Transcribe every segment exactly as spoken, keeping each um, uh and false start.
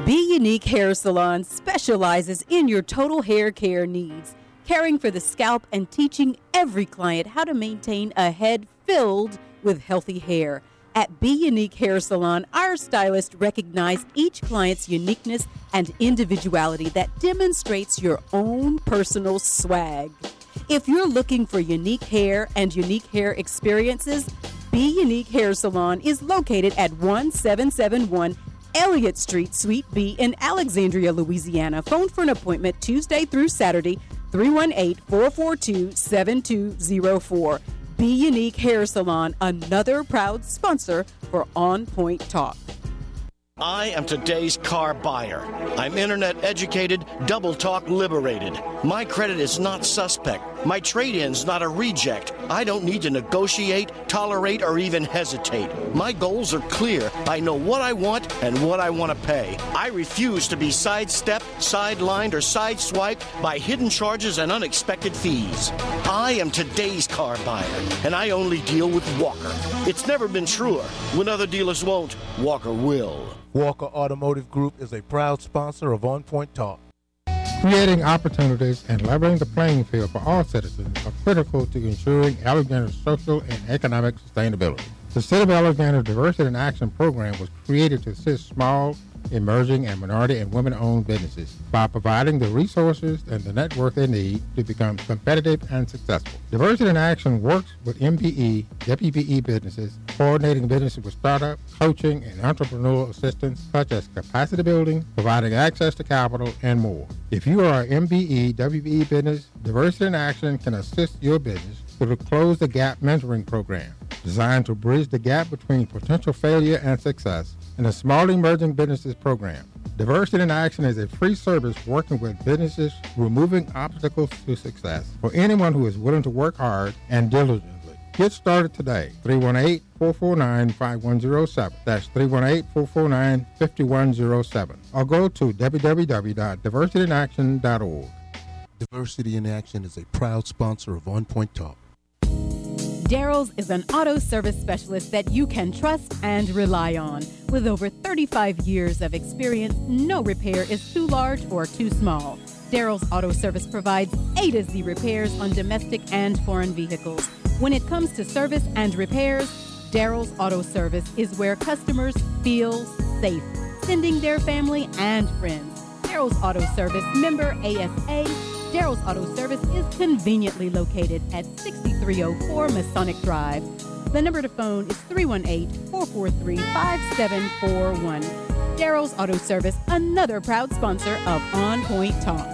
Be Unique Hair Salon specializes in your total hair care needs, caring for the scalp and teaching every client how to maintain a head filled with healthy hair. At Be Unique Hair Salon, our stylists recognize each client's uniqueness and individuality that demonstrates your own personal swag. If you're looking for unique hair and unique hair experiences, Be Unique Hair Salon is located at one seven seven one Elliott Street, Suite B in Alexandria, Louisiana. Phone for an appointment Tuesday through Saturday, three one eight, four four two, seven two zero four. Be Unique Hair Salon, another proud sponsor for On Point Talk. I am today's car buyer. I'm internet educated, double talk liberated. My credit is not suspect. My trade-in's not a reject. I don't need to negotiate, tolerate, or even hesitate. My goals are clear. I know what I want and what I want to pay. I refuse to be sidestepped, sidelined, or sideswiped by hidden charges and unexpected fees. I am today's car buyer, and I only deal with Walker. It's never been truer. When other dealers won't, Walker will. Walker Automotive Group is a proud sponsor of On Point Talk. Creating opportunities and leveling the playing field for all citizens are critical to ensuring Alexander's social and economic sustainability. The City of Alexander Diversity in Action program was created to assist small, emerging, and minority and women-owned businesses by providing the resources and the network they need to become competitive and successful. Diversity in Action works with M B E, W B E businesses, coordinating businesses with startup, coaching, and entrepreneurial assistance such as capacity building, providing access to capital, and more. If you are an M B E, W B E business, Diversity in Action can assist your business through the Close the Gap mentoring program, designed to bridge the gap between potential failure and success, and the Small Emerging Businesses Program. Diversity in Action is a free service working with businesses removing obstacles to success for anyone who is willing to work hard and diligently. Get started today. three one eight, four four nine, five one zero seven. That's three one eight, four four nine, five one zero seven. Or go to w w w dot diversity in action dot org. Diversity in Action is a proud sponsor of On Point Talk. Daryl's is an auto service specialist that you can trust and rely on. With over thirty-five years of experience, no repair is too large or too small. Daryl's Auto Service provides A to Z repairs on domestic and foreign vehicles. When it comes to service and repairs, Daryl's Auto Service is where customers feel safe, sending their family and friends. Daryl's Auto Service, member A S A. Daryl's Auto Service is conveniently located at sixty-three oh four Masonic Drive. The number to phone is three one eight, four four three, five seven four one. Daryl's Auto Service, another proud sponsor of On Point Talk.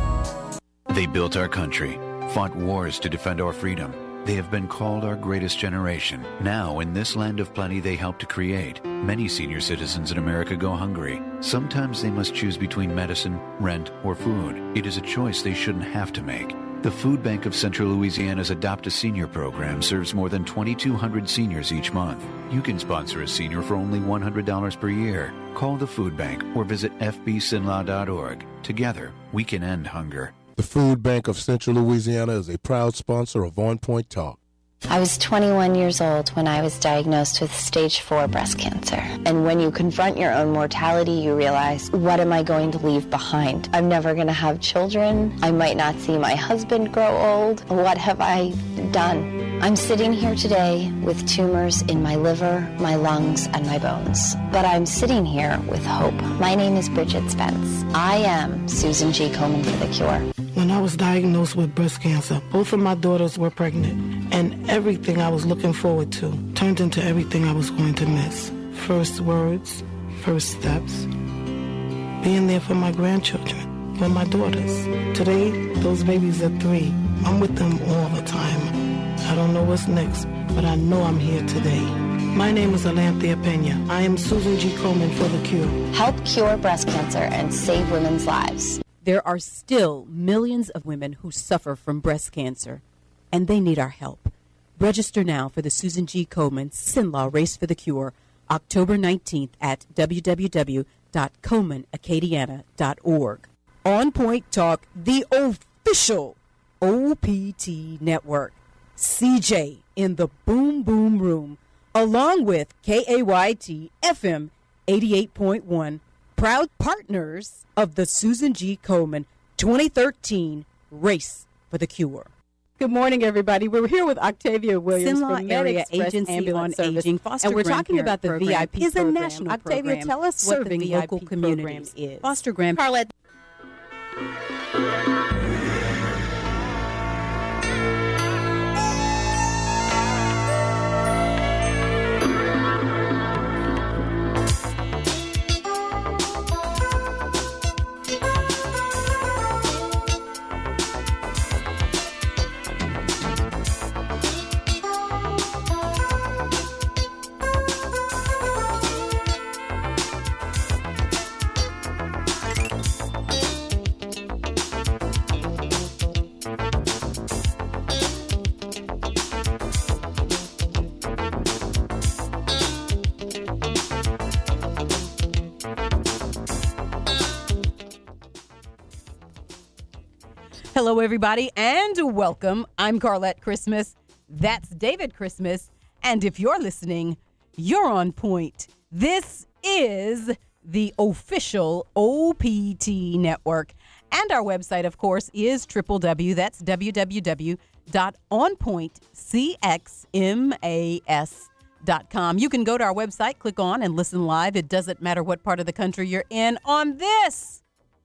They built our country, fought wars to defend our freedom. They have been called our greatest generation. Now, in this land of plenty they helped to create, many senior citizens in America go hungry. Sometimes they must choose between medicine, rent, or food. It is a choice they shouldn't have to make. The Food Bank of Central Louisiana's Adopt a Senior program serves more than twenty-two hundred seniors each month. You can sponsor a senior for only one hundred dollars per year. Call the Food Bank or visit f b sinlaw dot org. Together, we can end hunger. The Food Bank of Central Louisiana is a proud sponsor of On Point Talk. I was twenty-one years old when I was diagnosed with stage four breast cancer. And when you confront your own mortality, you realize, what am I going to leave behind? I'm never going to have children. I might not see my husband grow old. What have I done? I'm sitting here today with tumors in my liver, my lungs, and my bones. But I'm sitting here with hope. My name is Bridget Spence. I am Susan G. Komen for the Cure. When I was diagnosed with breast cancer, both of my daughters were pregnant, and everything I was looking forward to turned into everything I was going to miss. First words, first steps, being there for my grandchildren, for my daughters. Today, those babies are three. I'm with them all the time. I don't know what's next, but I know I'm here today. My name is Alanthea Pena. I am Susan G. Komen for the Cure. Help cure breast cancer and save women's lives. There are still millions of women who suffer from breast cancer, and they need our help. Register now for the Susan G. Komen Sinlaw Race for the Cure, October nineteenth at w w w dot komen acadiana dot org. On Point Talk, the official O P T network. C J in the Boom Boom Room, along with K A Y T F M eighty-eight point one, proud partners of the Susan G. Komen twenty thirteen Race for the Cure. Good morning, everybody. We're here with Octavia Williams Sinlaw from Area MedExpress Agency Ambulance on Service, Aging, foster and we're talking grandparent about the program V I P is a program. national Octavia, program tell us what serving the V I P local program communities. is. Foster grandparent. Hello, everybody, and welcome. I'm Carlette Christmas. That's David Christmas. And if you're listening, you're on point. This is the official O P T network. And our website, of course, is triple W. That's w w w dot on point c x m a s dot com. You can go to our website, click on, and listen live. It doesn't matter what part of the country you're in on this.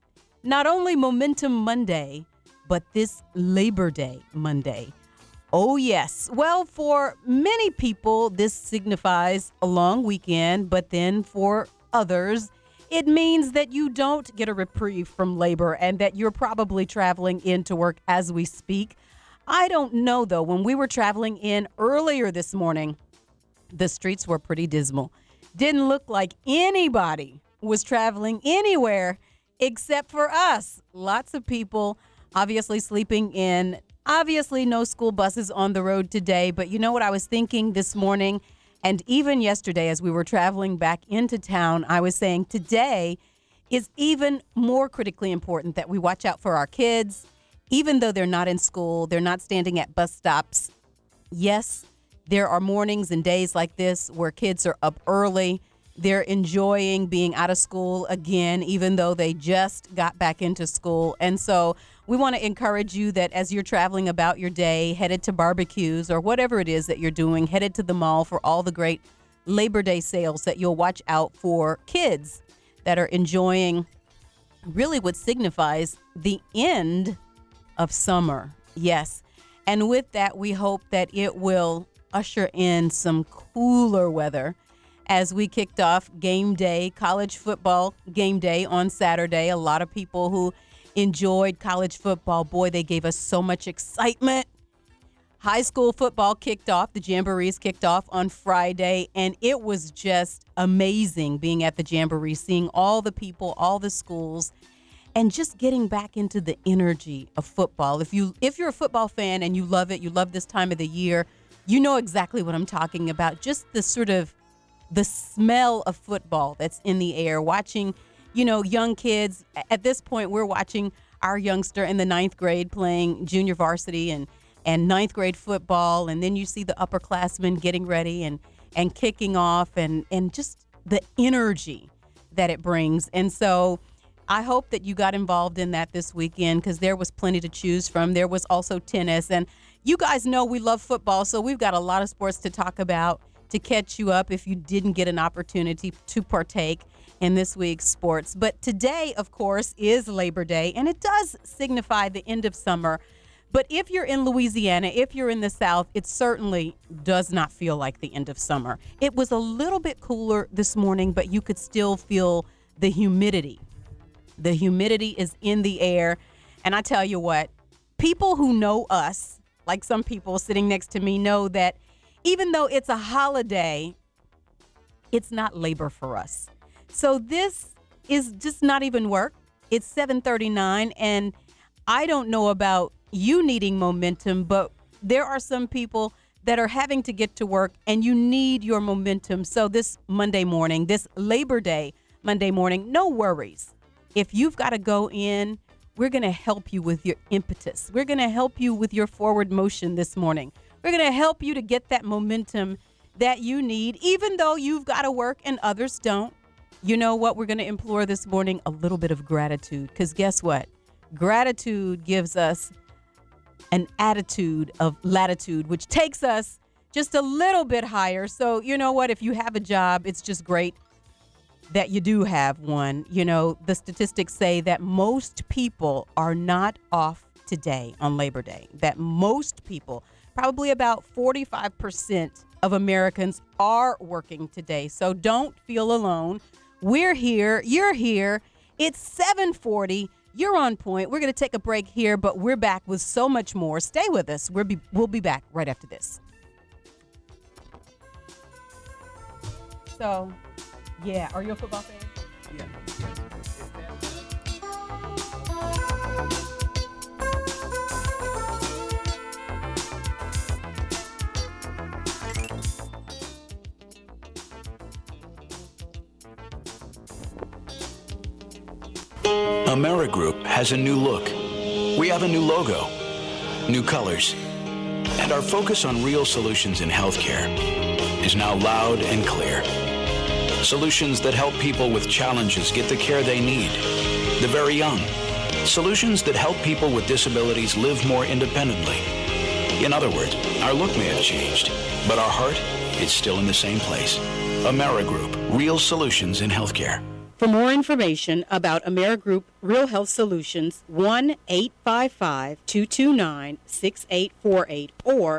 Not only Momentum Monday, but this Labor Day Monday. Oh, yes. Well, for many people, this signifies a long weekend, but then for others, it means that you don't get a reprieve from labor and that you're probably traveling into work as we speak. I don't know, though. When we were traveling in earlier this morning, the streets were pretty dismal. Didn't look like anybody was traveling anywhere except for us. Lots of people obviously sleeping in. Obviously, no school buses on the road today. But you know what I was thinking this morning and even yesterday as we were traveling back into town, I was saying today is even more critically important that we watch out for our kids, even though they're not in school, they're not standing at bus stops. Yes, there are mornings and days like this where kids are up early. They're enjoying being out of school again, even though they just got back into school. And so we want to encourage you that as you're traveling about your day, headed to barbecues or whatever it is that you're doing, headed to the mall for all the great Labor Day sales, that you'll watch out for kids that are enjoying really what signifies the end of summer. Yes. And with that, we hope that it will usher in some cooler weather. As we kicked off game day, college football game day on Saturday, a lot of people who enjoyed college football, boy, they gave us so much excitement. High school football kicked off, the Jamborees kicked off on Friday, and it was just amazing being at the Jamboree, seeing all the people, all the schools, and just getting back into the energy of football. If you if you're a football fan and you love it, you love this time of the year, you know exactly what I'm talking about. Just the sort of the smell of football that's in the air, watching, you know, young kids. At this point, we're watching our youngster in the ninth grade playing junior varsity and, and ninth grade football. And then you see the upperclassmen getting ready and, and kicking off and, and just the energy that it brings. And so I hope that you got involved in that this weekend because there was plenty to choose from. There was also tennis. And you guys know we love football, so we've got a lot of sports to talk about to catch you up if you didn't get an opportunity to partake in this week's sports. But today, of course, is Labor Day, and it does signify the end of summer. But if you're in Louisiana, if you're in the South, it certainly does not feel like the end of summer. It was a little bit cooler this morning, but you could still feel the humidity. The humidity is in the air. And I tell you what, people who know us, like some people sitting next to me, know that even though it's a holiday, it's not labor for us. So this is just not even work. It's seven thirty-nine, and I don't know about you needing momentum, but there are some people that are having to get to work, and you need your momentum. So this Monday morning, this Labor Day Monday morning, no worries. If you've got to go in, we're going to help you with your impetus. We're going to help you with your forward motion this morning. We're going to help you to get that momentum that you need, even though you've got to work and others don't. you know what we're going to implore this morning? A little bit of gratitude. Because guess what? Gratitude gives us an attitude of latitude, which takes us just a little bit higher. So, you know what? If you have a job, it's just great that you do have one. You know, the statistics say that most people are not off today on Labor Day, that most people, probably about forty-five percent of Americans are working today. So don't feel alone. We're here. You're here. It's seven forty. You're on point. We're going to take a break here, but we're back with so much more. Stay with us. We'll be, we'll be back right after this. So, yeah. Are you a football fan? Yeah. Amerigroup has a new look. We have a new logo, new colors, and our focus on real solutions in healthcare is now loud and clear. Solutions that help people with challenges get the care they need, the very young. Solutions that help people with disabilities live more independently. In other words, our look may have changed, but our heart is still in the same place. Amerigroup, real solutions in healthcare. For more information about Amerigroup Real Health Solutions, one eight five five, two two nine, six eight four eight or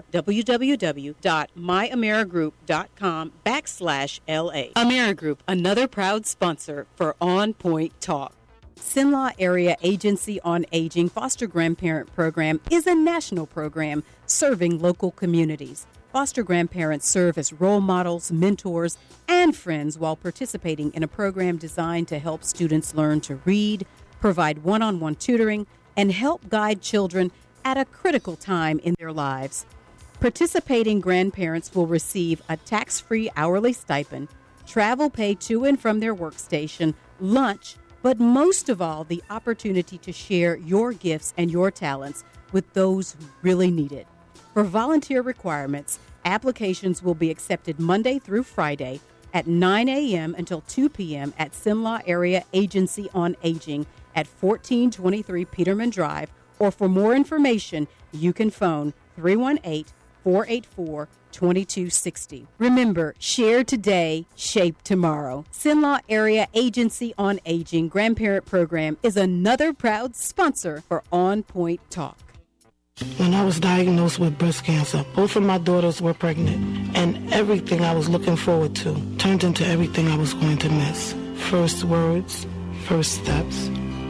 www.myamerigroup.com backslash LA. Amerigroup, another proud sponsor for On Point Talk. Cenla Area Agency on Aging Foster Grandparent Program is a national program serving local communities. Foster grandparents serve as role models, mentors, and friends while participating in a program designed to help students learn to read, provide one-on-one tutoring, and help guide children at a critical time in their lives. Participating grandparents will receive a tax-free hourly stipend, travel pay to and from their workstation, lunch, but most of all, the opportunity to share your gifts and your talents with those who really need it. For volunteer requirements, applications will be accepted Monday through Friday at nine a.m. until two p.m. at Cenla Area Agency on Aging at fourteen twenty-three Peterman Drive, or for more information, you can phone three one eight, four eight four, two two six zero. Remember, share today, shape tomorrow. Cenla Area Agency on Aging Grandparent Program is another proud sponsor for On Point Talk. When I was diagnosed with breast cancer, both of my daughters were pregnant, and everything I was looking forward to turned into everything I was going to miss. First words, first steps,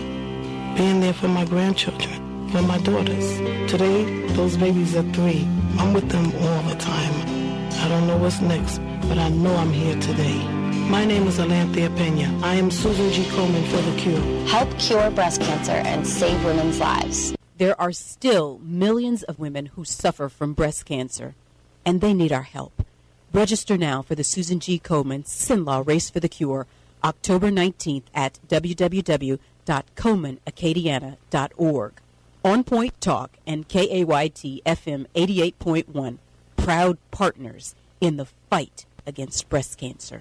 being there for my grandchildren, for my daughters. Today, those babies are three. I'm with them all the time. I don't know what's next, but I know I'm here today. My name is Alanthea Pena. I am Susan G. Komen for the Cure. Help cure breast cancer and save women's lives. There are still millions of women who suffer from breast cancer, and they need our help. Register now for the Susan G. Komen Cenla Race for the Cure, October nineteenth at w w w dot komen acadiana dot org. On Point Talk and K A Y T F M eighty-eight point one, proud partners in the fight against breast cancer.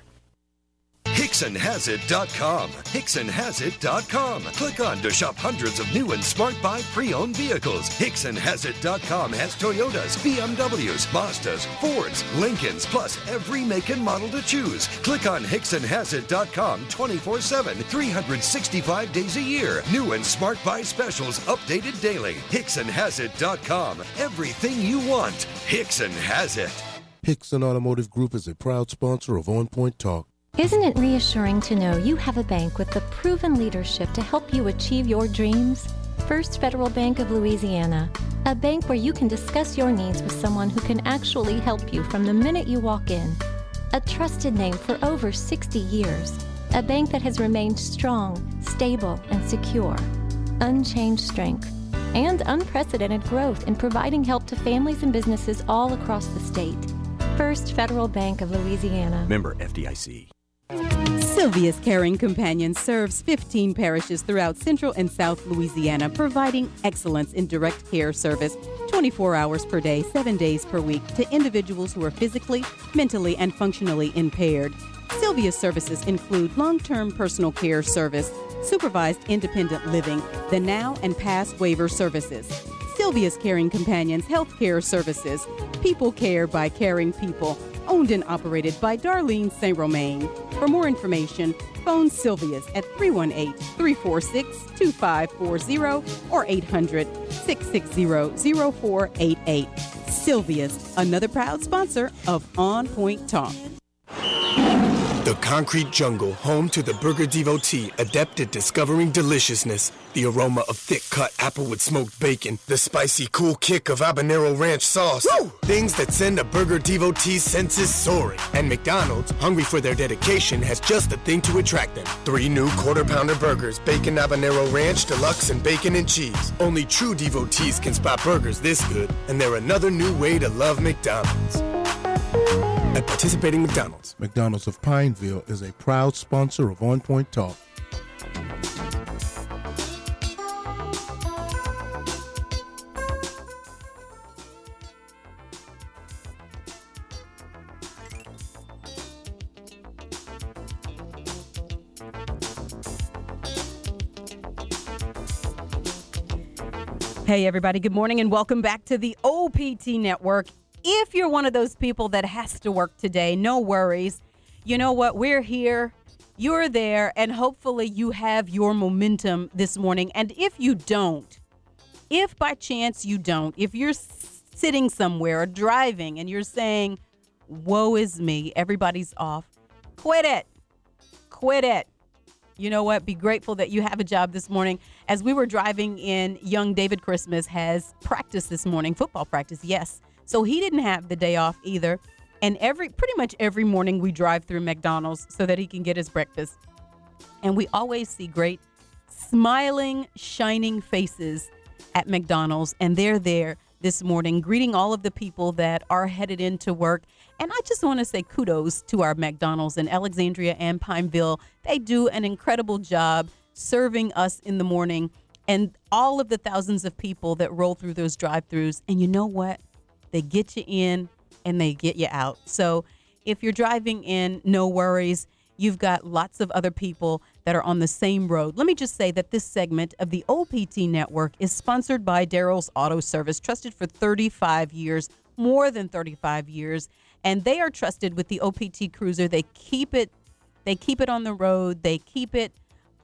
Hickson Has It dot com. Hickson Has It dot com. Click on to shop hundreds of new and smart buy pre-owned vehicles. Hickson Has It dot com has Toyotas, B M Ws, Mazdas, Fords, Lincolns, plus every make and model to choose. Click on Hickson Has It dot com twenty-four seven, three hundred sixty-five days a year. New and smart buy specials updated daily. Hickson Has It dot com. Everything you want. Hickson has it. Hickson Automotive Group is a proud sponsor of On Point Talk. Isn't it reassuring to know you have a bank with the proven leadership to help you achieve your dreams? First Federal Bank of Louisiana, a bank where you can discuss your needs with someone who can actually help you from the minute you walk in. A trusted name for over sixty years, a bank that has remained strong, stable, and secure. Unchanged strength and unprecedented growth in providing help to families and businesses all across the state. First Federal Bank of Louisiana. Member F D I C. Sylvia's Caring Companion serves fifteen parishes throughout Central and South Louisiana, providing excellence in direct care service twenty-four hours per day, seven days per week to individuals who are physically, mentally, and functionally impaired. Sylvia's services include long-term personal care service, supervised independent living, the now and past waiver services. Sylvia's Caring Companions Healthcare Services, People Care by Caring People, owned and operated by Darlene Saint Romain. For more information, phone Sylvia's at three one eight, three four six, two five four zero or eight hundred, six six zero, zero four eight eight. Sylvia's, another proud sponsor of On Point Talk. The concrete jungle, home to the burger devotee, adept at discovering deliciousness. The aroma of thick-cut applewood smoked bacon. The spicy, cool kick of habanero ranch sauce. Woo! Things that send a burger devotee's senses soaring. And McDonald's, hungry for their dedication, has just the thing to attract them. Three new quarter-pounder burgers, bacon habanero ranch, deluxe, and bacon and cheese. Only true devotees can spot burgers this good, and they're another new way to love McDonald's. At participating McDonald's. McDonald's of Pineville is a proud sponsor of On Point Talk. Hey, everybody. Good morning and welcome back to the O P T Network. If you're one of those people that has to work today, no worries. You know what? We're here. You're there. And hopefully you have your momentum this morning. And if you don't, if by chance you don't, if you're sitting somewhere or driving and you're saying, woe is me, everybody's off, quit it. Quit it. You know what? Be grateful that you have a job this morning. As we were driving in, young David Christmas has practice this morning, football practice, yes. So he didn't have the day off either. And every pretty much every morning we drive through McDonald's so that he can get his breakfast. And we always see great, smiling, shining faces at McDonald's. And they're there this morning greeting all of the people that are headed into work. And I just want to say kudos to our McDonald's in Alexandria and Pineville. They do an incredible job serving us in the morning and all of the thousands of people that roll through those drive-thrus. And you know what? They get you in and they get you out. So if you're driving in, no worries. You've got lots of other people that are on the same road. Let me just say that this segment of the O P T Network is sponsored by Daryl's Auto Service, trusted for thirty-five years, more than thirty-five years. And they are trusted with the O P T Cruiser. They keep it, they keep it on the road. They keep it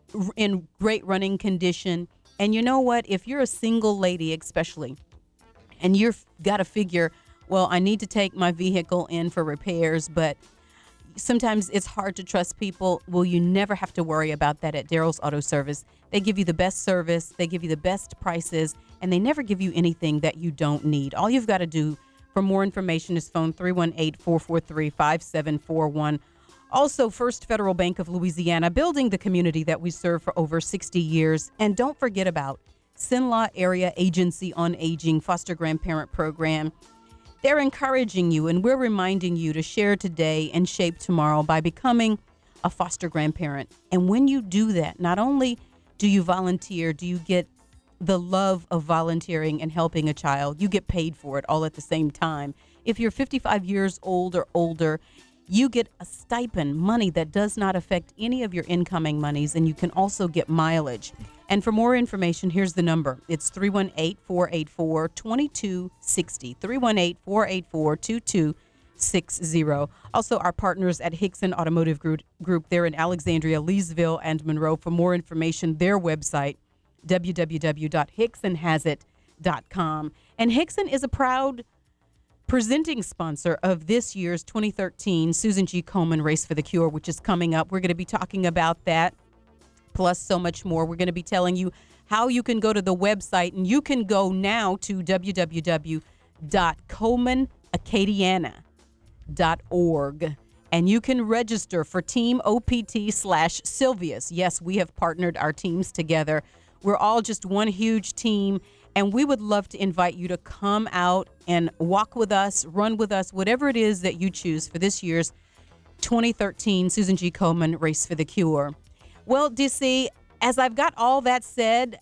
in great running condition. And you know what? If you're a single lady, especially, and you've got to figure, well, I need to take my vehicle in for repairs, but sometimes it's hard to trust people. Well, you never have to worry about that at Daryl's Auto Service. They give you the best service, they give you the best prices, and they never give you anything that you don't need. All you've got to do for more information is phone three one eight, four four three, five seven four one. Also, First Federal Bank of Louisiana, building the community that we serve for over sixty years. And don't forget about Cenla Area Agency on Aging Foster Grandparent Program. They're encouraging you, and we're reminding you to share today and shape tomorrow by becoming a foster grandparent. And when you do that, not only do you volunteer, do you get the love of volunteering and helping a child, you get paid for it all at the same time. If you're fifty-five years old or older, you get a stipend, money that does not affect any of your incoming monies, and you can also get mileage. And for more information, here's the number. It's three one eight, four eight four, two two six zero, three one eight, four eight four, two two six zero. Also, our partners at Hickson Automotive Group, Group, they're in Alexandria, Leesville, and Monroe. For more information, their website, w w w dot hickson has it dot com. And Hickson is a proud presenting sponsor of this year's twenty thirteen Susan G. Komen Race for the Cure, which is coming up. We're going to be talking about that, plus so much more. We're going to be telling you how you can go to the website, and you can go now to w w w dot komen acadiana dot org, and you can register for Team O P T slash Sylvia's. Yes, we have partnered our teams together. We're all just one huge team, and we would love to invite you to come out and walk with us, run with us, whatever it is that you choose for this year's twenty thirteen Susan G. Komen Race for the Cure. Well, D C, as I've got all that said,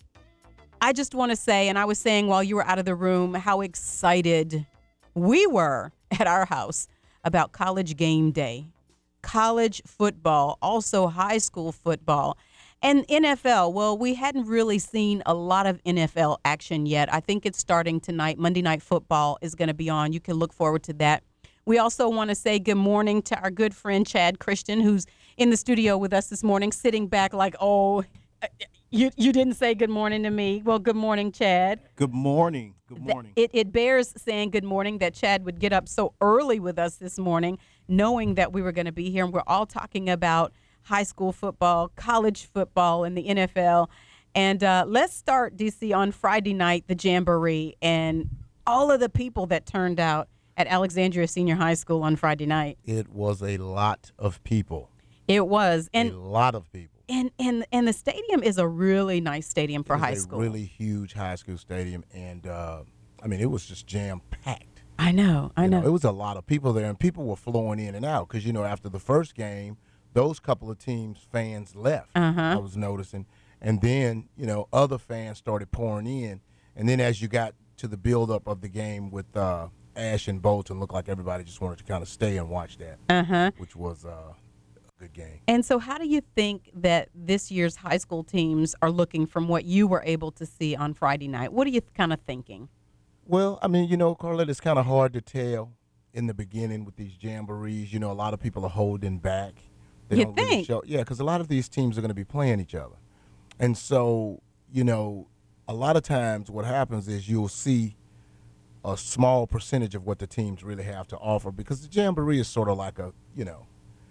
I just want to say, and I was saying while you were out of the room, how excited we were at our house about College Game Day. college football, also high school football. And N F L, well, we hadn't really seen a lot of N F L action yet. I think it's starting tonight. Monday Night Football is going to be on. You can look forward to that. We also want to say good morning to our good friend Chad Christian, who's in the studio with us this morning, sitting back like, oh, you you didn't say good morning to me. Well, good morning, Chad. Good morning. Good morning. It, it bears saying good morning that Chad would get up so early with us this morning, knowing that we were going to be here. And we're all talking about high school football, college football, and the N F L. And uh, let's start, D C, on Friday night, the Jamboree, and all of the people that turned out at Alexandria Senior High School on Friday night. It was a lot of people. It was. And a lot of people. And and and the stadium is a really nice stadium for high school. It is a really huge high school stadium, and uh, I mean, it was just jam-packed. I know, I you know. know. It was a lot of people there, and people were flowing in and out because, you know, after the first game, those couple of teams' fans left, uh-huh. I was noticing. And then, you know, other fans started pouring in. And then as you got to the buildup of the game with uh, Ash and Bolton, looked like everybody just wanted to kind of stay and watch that, uh-huh. which was uh, a good game. And so how do you think that this year's high school teams are looking from what you were able to see on Friday night? What are you kind of thinking? Well, I mean, you know, Carlette, it's kind of hard to tell in the beginning with these jamborees. You know, a lot of people are holding back. They you don't think? Really show, yeah, because a lot of these teams are going to be playing each other. And so, you know, a lot of times what happens is you'll see a small percentage of what the teams really have to offer because the jamboree is sort of like a, you know,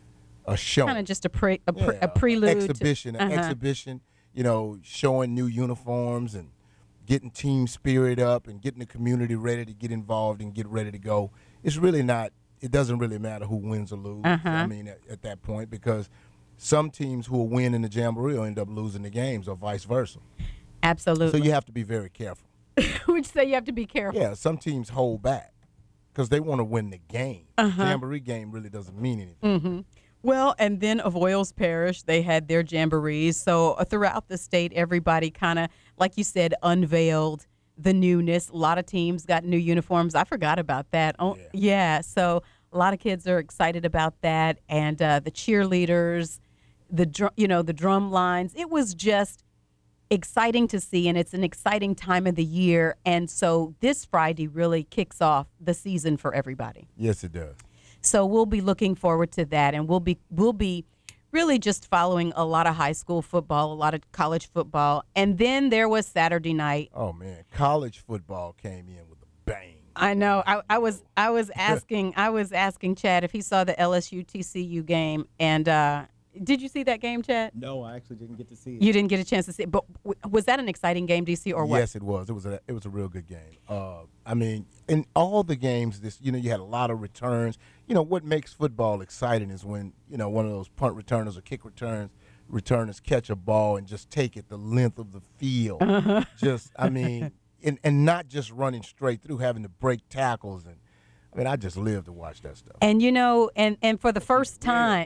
a show. Kind of just a, pre, a, pre, yeah, a prelude. Exhibition, to, uh-huh. an exhibition, you know, showing new uniforms and getting team spirit up and getting the community ready to get involved and get ready to go. It's really not, it doesn't really matter who wins or loses, uh-huh. I mean, at, at that point, because some teams who will win in the jamboree will end up losing the games or vice versa. Absolutely. So you have to be very careful. Which say you have to be careful. Yeah, some teams hold back because they want to win the game. Uh-huh. The jamboree game really doesn't mean anything. Mm-hmm. Well, and then Avoyles Parish, they had their jamborees. So uh, throughout the state, everybody kind of, like you said, unveiled the newness. A lot of teams got new uniforms. I forgot about that. Oh, yeah. yeah. So a lot of kids are excited about that. And uh, the cheerleaders, the dr- you know, the drum lines. It was just exciting to see, and it's an exciting time of the year. And so this Friday really kicks off the season for everybody. Yes, it does. So we'll be looking forward to that, and we'll be we'll be really just following a lot of high school football, a lot of college football, and then there was Saturday night. Oh man, college football came in with a bang. I know. I, I was I was asking I was asking Chad if he saw the L S U T C U game, and uh, did you see that game, Chad? No, I actually didn't get to see it. You didn't get a chance to see it, but w- was that an exciting game, D C, or what? Yes, it was. It was a it was a real good game. Uh, I mean, in all the games, this you know, you had a lot of returns. You know, what makes football exciting is when, you know, one of those punt returners or kick returns returners catch a ball and just take it the length of the field. Uh-huh. Just, I mean, and, and not just running straight through, having to break tackles. And, I mean, I just live to watch that stuff. And, you know, and, and for the first time,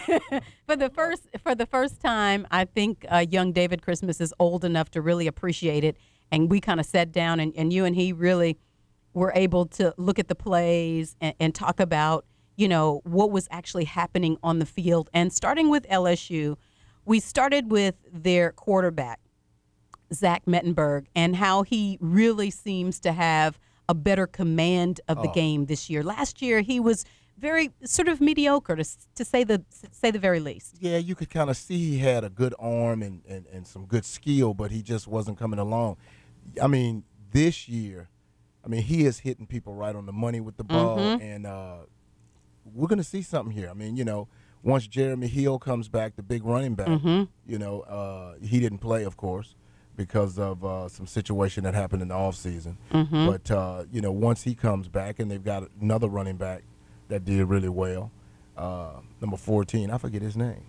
for the first for the first time, I think uh, young David Christmas is old enough to really appreciate it. And we kind of sat down, and, and you and he really were able to look at the plays and, and talk about, you know, what was actually happening on the field. And starting with L S U, we started with their quarterback, Zach Mettenberg, and how he really seems to have a better command of the Oh. game this year. Last year, he was very sort of mediocre, to, to say the say the very least. Yeah, you could kind of see he had a good arm and, and, and some good skill, but he just wasn't coming along. I mean, this year, I mean, he is hitting people right on the money with the ball, Mhm. and uh, we're going to see something here. I mean, you know, once Jeremy Hill comes back, the big running back, Mhm. you know, uh, he didn't play, of course, because of uh, some situation that happened in the offseason. Mhm. But, uh, you know, once he comes back and they've got another running back that did really well, uh, number fourteen, I forget his name.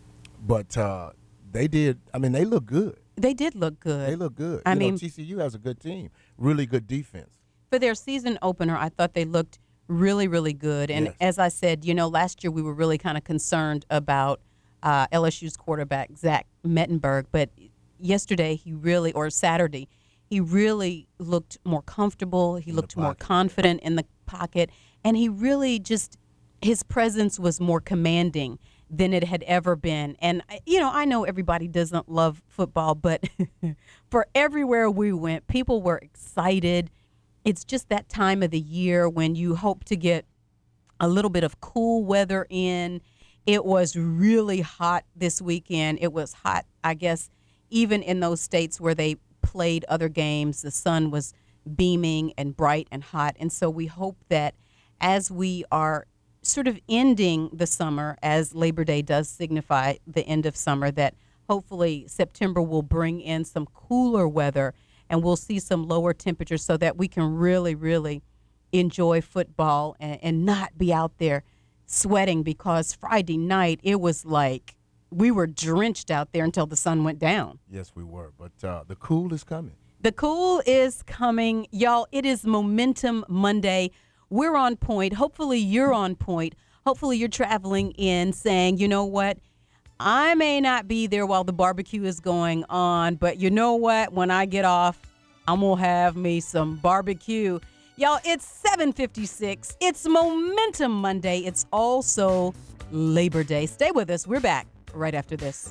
But uh, they did, I mean, they look good. They did look good. They look good. I you mean, know, T C U has a good team, really good defense. for their season opener, I thought they looked really, really good. And Yes. as I said, you know, last year we were really kind of concerned about uh, L S U's quarterback, Zach Mettenberg. But yesterday he really, or Saturday, he really looked more comfortable. He looked more confident in the pocket. And he really just, his presence was more commanding than it had ever been. And, you know, I know everybody doesn't love football, but for everywhere we went, people were excited. It's just that time of the year when you hope to get a little bit of cool weather in. It was really hot this weekend. It was hot, I guess, even in those states where they played other games. The sun was beaming and bright and hot. And so we hope that as we are sort of ending the summer, as Labor Day does signify the end of summer, that hopefully September will bring in some cooler weather and we'll see some lower temperatures so that we can really, really enjoy football and, and not be out there sweating, because Friday night it was like we were drenched out there until the sun went down. Yes, we were. But uh, the cool is coming. The cool is coming. Y'all, it is Momentum Monday. We're on point. Hopefully you're on point. Hopefully you're traveling in saying, you know what, I may not be there while the barbecue is going on, but you know what, when I get off, I'm going to have me some barbecue. Y'all, it's seven fifty-six. It's Momentum Monday. It's also Labor Day. Stay with us. We're back right after this.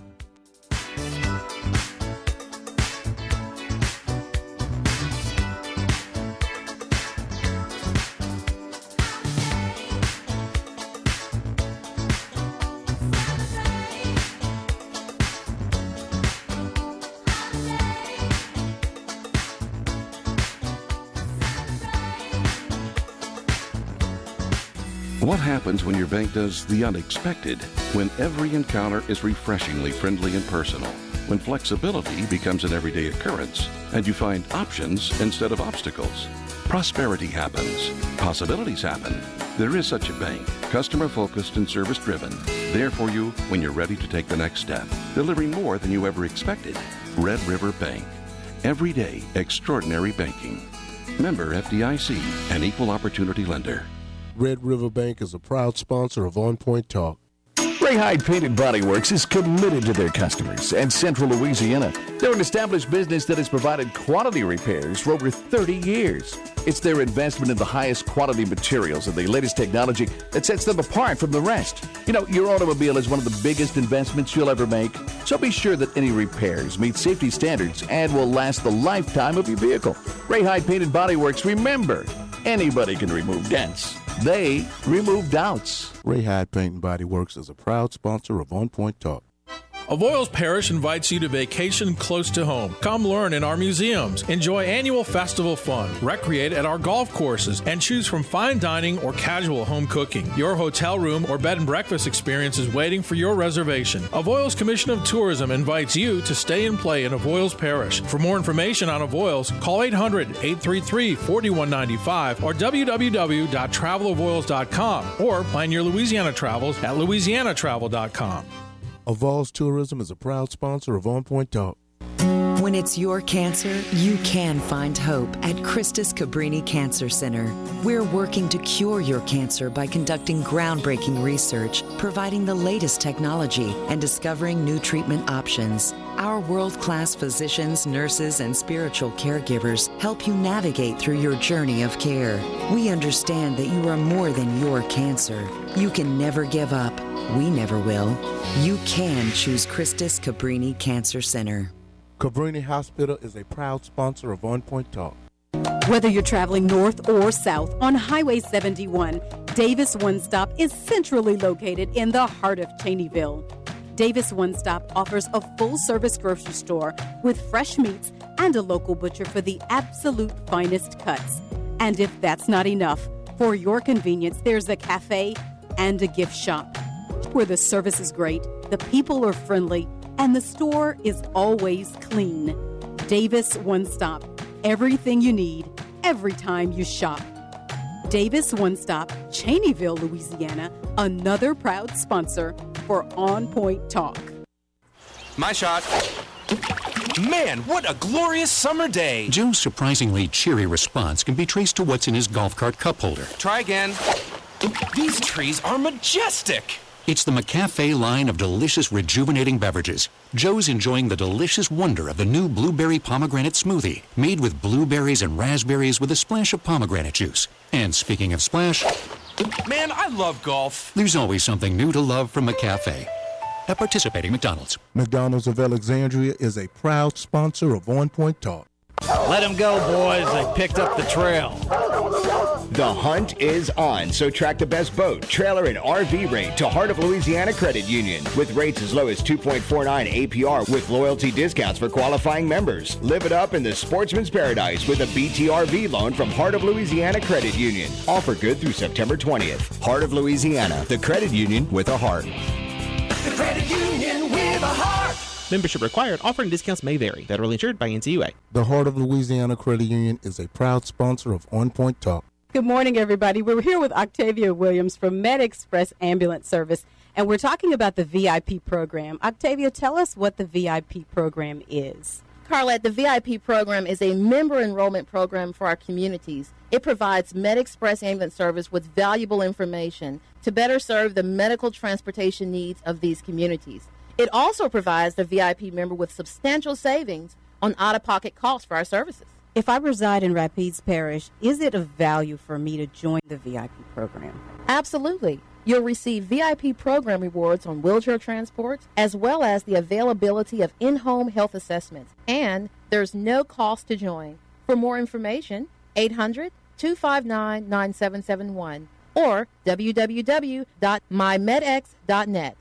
What happens when your bank does the unexpected? When every encounter is refreshingly friendly and personal? When flexibility becomes an everyday occurrence and you find options instead of obstacles? Prosperity happens. Possibilities happen. There is such a bank, customer-focused and service-driven, there for you when you're ready to take the next step, delivering more than you ever expected. Red River Bank. Everyday extraordinary banking. Member F D I C, an equal opportunity lender. Red River Bank is a proud sponsor of On Point Talk. Ray Hyde Painted Body Works is committed to their customers and Central Louisiana. They're an established business that has provided quality repairs for over thirty years. It's their investment in the highest quality materials and the latest technology that sets them apart from the rest. You know, your automobile is one of the biggest investments you'll ever make, so be sure that any repairs meet safety standards and will last the lifetime of your vehicle. Ray Hyde Painted Body Works, remember, anybody can remove dents. They remove doubts. Ray Hyde Paint and Body Works is a proud sponsor of On Point Talk. Avoyelles Parish invites you to vacation close to home. Come learn in our museums, enjoy annual festival fun, recreate at our golf courses, and choose from fine dining or casual home cooking. Your hotel room or bed and breakfast experience is waiting for your reservation. Avoyelles Commission of Tourism invites you to stay and play in Avoyelles Parish. For more information on Avoyelles, call eight hundred, eight three three, four one nine five or w w w dot travel avoyelles dot com or plan your Louisiana travels at louisiana travel dot com. Avoyelles Tourism is a proud sponsor of On Point Talk. When it's your cancer, you can find hope at Christus Cabrini Cancer Center. We're working to cure your cancer by conducting groundbreaking research, providing the latest technology, and discovering new treatment options. Our world-class physicians, nurses, and spiritual caregivers help you navigate through your journey of care. We understand that you are more than your cancer. You can never give up. We never will. You can choose Christus Cabrini Cancer Center. Cabrini Hospital is a proud sponsor of On Point Talk. Whether you're traveling north or south on Highway seventy-one, Davis One Stop is centrally located in the heart of Cheneyville. Davis One Stop offers a full-service grocery store with fresh meats and a local butcher for the absolute finest cuts. And if that's not enough, for your convenience, there's a cafe and a gift shop where the service is great, the people are friendly, and the store is always clean. Davis One Stop. Everything you need, every time you shop. Davis One Stop, Cheneyville, Louisiana, another proud sponsor for On Point Talk. My shot. Man, what a glorious summer day. Joe's surprisingly cheery response can be traced to what's in his golf cart cup holder. Try again. These trees are majestic. It's the McCafe line of delicious, rejuvenating beverages. Joe's enjoying the delicious wonder of the new blueberry pomegranate smoothie, made with blueberries and raspberries with a splash of pomegranate juice. And speaking of splash, Man, I love golf. There's always something new to love from McCafe. At participating McDonald's. McDonald's of Alexandria is a proud sponsor of On Point Talk. Let them go, boys. They picked up the trail. The hunt is on, so track the best boat, trailer, and R V rate to Heart of Louisiana Credit Union with rates as low as two point four nine A P R with loyalty discounts for qualifying members. Live it up in the sportsman's paradise with a B T R V loan from Heart of Louisiana Credit Union. Offer good through September twentieth. Heart of Louisiana, the credit union with a heart. The credit union with a heart. Membership required. Offer and discounts may vary. Federally insured by N C U A. The Heart of Louisiana Credit Union is a proud sponsor of On Point Talk. Good morning, everybody. We're here with Octavia Williams from MedExpress Ambulance Service, and we're talking about the V I P program. Octavia, tell us what the V I P program is. Carlette, the V I P program is a member enrollment program for our communities. It provides MedExpress Ambulance Service with valuable information to better serve the medical transportation needs of these communities. It also provides the V I P member with substantial savings on out-of-pocket costs for our services. If I reside in Rapides Parish, is it of value for me to join the V I P program? Absolutely. You'll receive V I P program rewards on wheelchair transport, as well as the availability of in-home health assessments. And there's no cost to join. For more information, eight hundred, two five nine, nine seven seven one or w w w dot my medex dot net.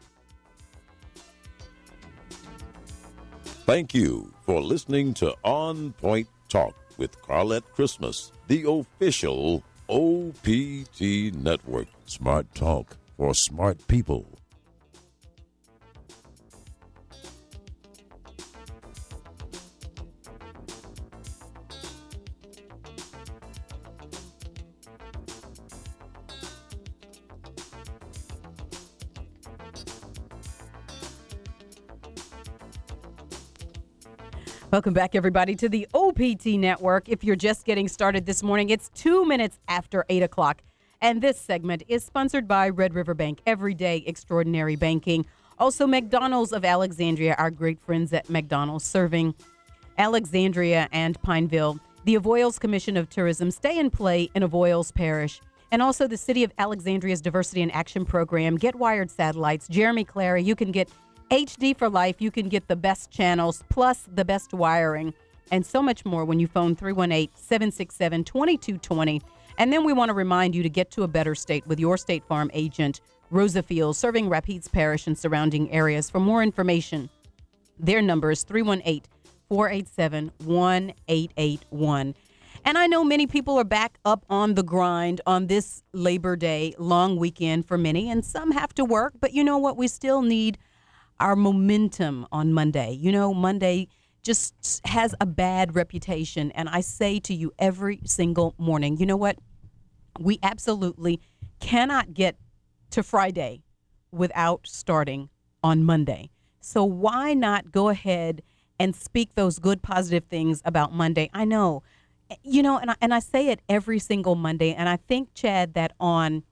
Thank you for listening to On Point Talk with Carlette Christmas, the official O P T Network. Smart talk for smart people. Welcome back, everybody, to the O P T Network. If you're just getting started this morning, it's two minutes after eight o'clock. And this segment is sponsored by Red River Bank, Everyday Extraordinary Banking. Also, McDonald's of Alexandria, our great friends at McDonald's, serving Alexandria and Pineville. The Avoyelles Commission of Tourism, Stay and Play in Avoyelles Parish. And also the City of Alexandria's Diversity and Action Program, Get Wired Satellites. Jeremy Clary, you can get H D for life. You can get the best channels, plus the best wiring, and so much more when you phone three one eight, seven six seven, two two two zero. And then we want to remind you to get to a better state with your State Farm agent, Rosa Fields, serving Rapides Parish and surrounding areas. For more information, their number is three one eight, four eight seven, one eight eight one. And I know many people are back up on the grind on this Labor Day long weekend for many, and some have to work. But you know what? We still need our momentum on Monday. You know, Monday just has a bad reputation. And I say to you every single morning, you know what? We absolutely cannot get to Friday without starting on Monday. So why not go ahead and speak those good, positive things about Monday? I know, you know, and I, and I say it every single Monday. And I think, Chad, that on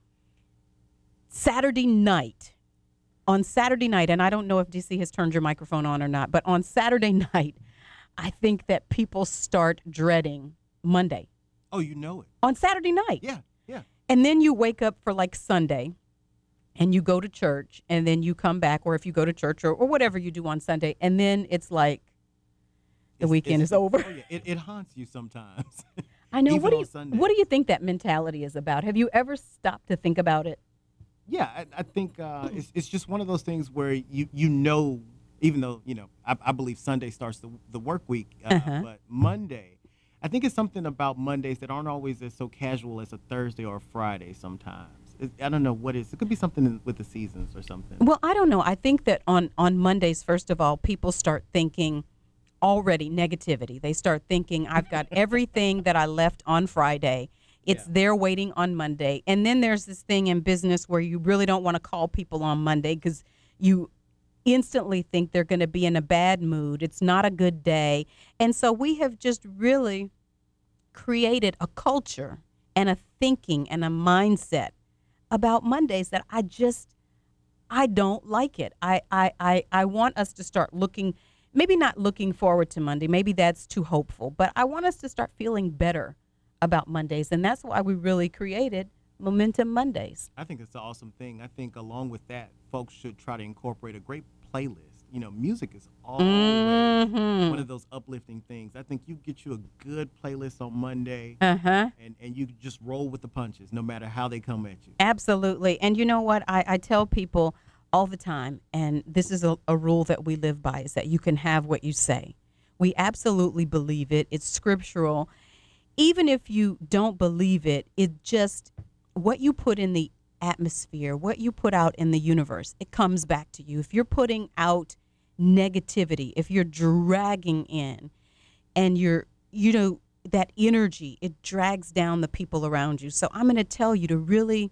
Saturday night, On Saturday night, and I don't know if D C has turned your microphone on or not, but on Saturday night, I think that people start dreading Monday. Oh, you know it. On Saturday night. Yeah, yeah. And then you wake up for like Sunday, and you go to church, and then you come back, or if you go to church or, or whatever you do on Sunday, and then it's like the it's, weekend it's, is over. Oh yeah, it, it haunts you sometimes. I know. Even What do on you Sunday. What do you think that mentality is about? Have you ever stopped to think about it? Yeah, I, I think uh, it's it's just one of those things where you you know, even though, you know, I, I believe Sunday starts the the work week, uh, Uh-huh. but Monday, I think it's something about Mondays that aren't always as so casual as a Thursday or a Friday sometimes. It, I don't know what it is. It could be something in, with the seasons or something. Well, I don't know. I think that on, on Mondays, first of all, people start thinking already negativity. They start thinking, I've got everything that I left on Friday. It's Yeah. there waiting on Monday. And then there's this thing in business where you really don't want to call people on Monday because you instantly think they're going to be in a bad mood. It's not a good day. And so we have just really created a culture and a thinking and a mindset about Mondays that I just, I don't like it. I, I, I, I want us to start looking, maybe not looking forward to Monday. Maybe that's too hopeful. But I want us to start feeling better about Mondays. And that's why we really created Momentum Mondays. I think it's an awesome thing. I think along with that, folks should try to incorporate a great playlist. You know, music is always Mhm. one of those uplifting things. I think you get you a good playlist on Monday, Uh-huh. and, and you just roll with the punches, no matter how they come at you. Absolutely. And you know what? I, I tell people all the time, and this is a, a rule that we live by, is that you can have what you say. We absolutely believe it. It's scriptural. Even if you don't believe it, it just, what you put in the atmosphere, what you put out in the universe, it comes back to you. If you're putting out negativity, if you're dragging in and you're, you know, that energy, it drags down the people around you. So I'm going to tell you to really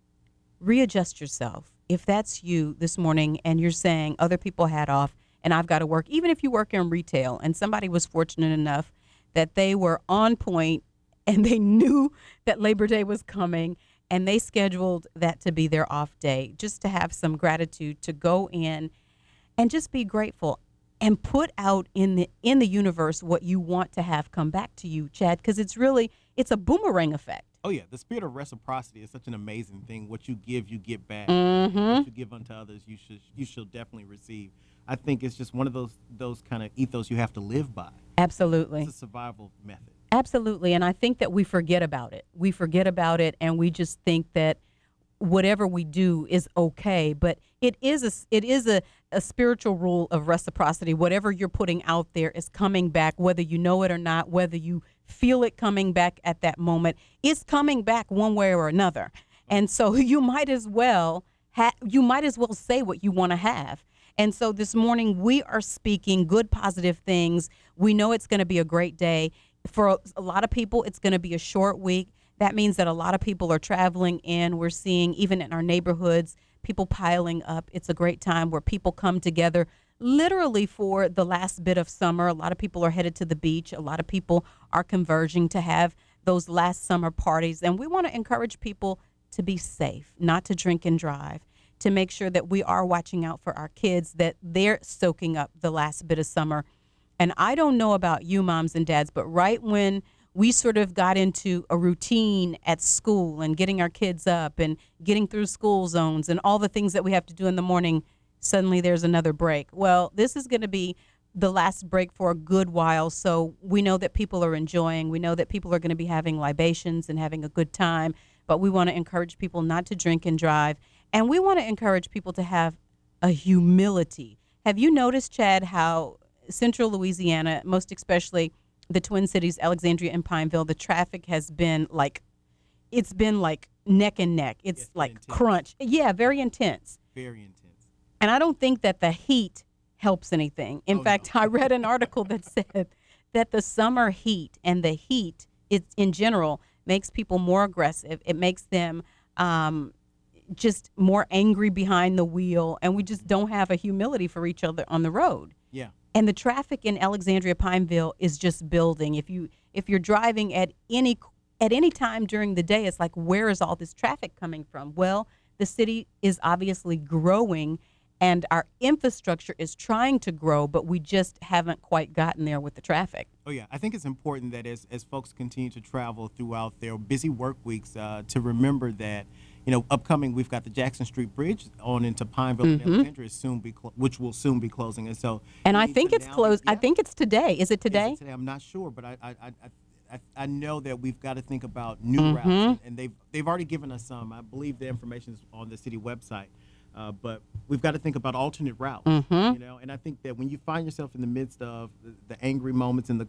readjust yourself. If that's you this morning and you're saying other people had off and I've got to work, even if you work in retail and somebody was fortunate enough that they were on point and they knew that Labor Day was coming and they scheduled that to be their off day, just to have some gratitude, to go in and just be grateful and put out in the in the universe what you want to have come back to you, Chad, because it's really, it's a boomerang effect. Oh, yeah. The spirit of reciprocity is such an amazing thing. What you give, you get back. Mhm. What you give unto others, you should you should definitely receive. I think it's just one of those those kind of ethos you have to live by. Absolutely. It's a survival method. Absolutely. And I think that we forget about it. We forget about it and we just think that whatever we do is okay. But it is a, it is a, a spiritual rule of reciprocity. Whatever you're putting out there is coming back, whether you know it or not, whether you feel it coming back at that moment. It's coming back one way or another. And so you might as well ha- you might as well say what you want to have. And so this morning we are speaking good, positive things. We know it's going to be a great day. For a, a lot of people, it's going to be a short week. That means that a lot of people are traveling in. We're seeing, even in our neighborhoods, people piling up. It's a great time where people come together literally for the last bit of summer. A lot of people are headed to the beach. A lot of people are converging to have those last summer parties. And we want to encourage people to be safe, not to drink and drive, to make sure that we are watching out for our kids, that they're soaking up the last bit of summer. And I don't know about you moms and dads, but right when we sort of got into a routine at school and getting our kids up and getting through school zones and all the things that we have to do in the morning, suddenly there's another break. Well, this is going to be the last break for a good while. So we know that people are enjoying. We know that people are going to be having libations and having a good time. But we want to encourage people not to drink and drive. And we want to encourage people to have a humility. Have you noticed, Chad, how Central Louisiana, most especially the Twin Cities, Alexandria and Pineville, the traffic has been like, it's been like neck and neck. It's Yes, like intense. crunch. Yeah, very intense. Very intense. And I don't think that the heat helps anything. In Oh, fact, no. I read an article that said that the summer heat and the heat, it's in general, makes people more aggressive. It makes them um, just more angry behind the wheel. And we just don't have a humility for each other on the road. Yeah. And the traffic in Alexandria Pineville is just building. If you if you're driving at any at any time during the day, it's like, where is all this traffic coming from? Well, the city is obviously growing and our infrastructure is trying to grow, but we just haven't quite gotten there with the traffic. Oh, yeah. I think it's important that as, as folks continue to travel throughout their busy work weeks, uh, to remember that, you know, upcoming, we've got the Jackson Street Bridge on into Pineville and Mhm. Alexandria, soon be clo- which will soon be closing. And so, And we I need think to it's now- closed. I yeah. think it's today. Is it Is today? it today? I'm not sure, but I I, I, I, I know that we've got to think about new Mhm. routes, and, and they've they've already given us some. I believe the information is on the city website, uh, but we've got to think about alternate routes. Mhm. You know, and I think that when you find yourself in the midst of the, the angry moments in the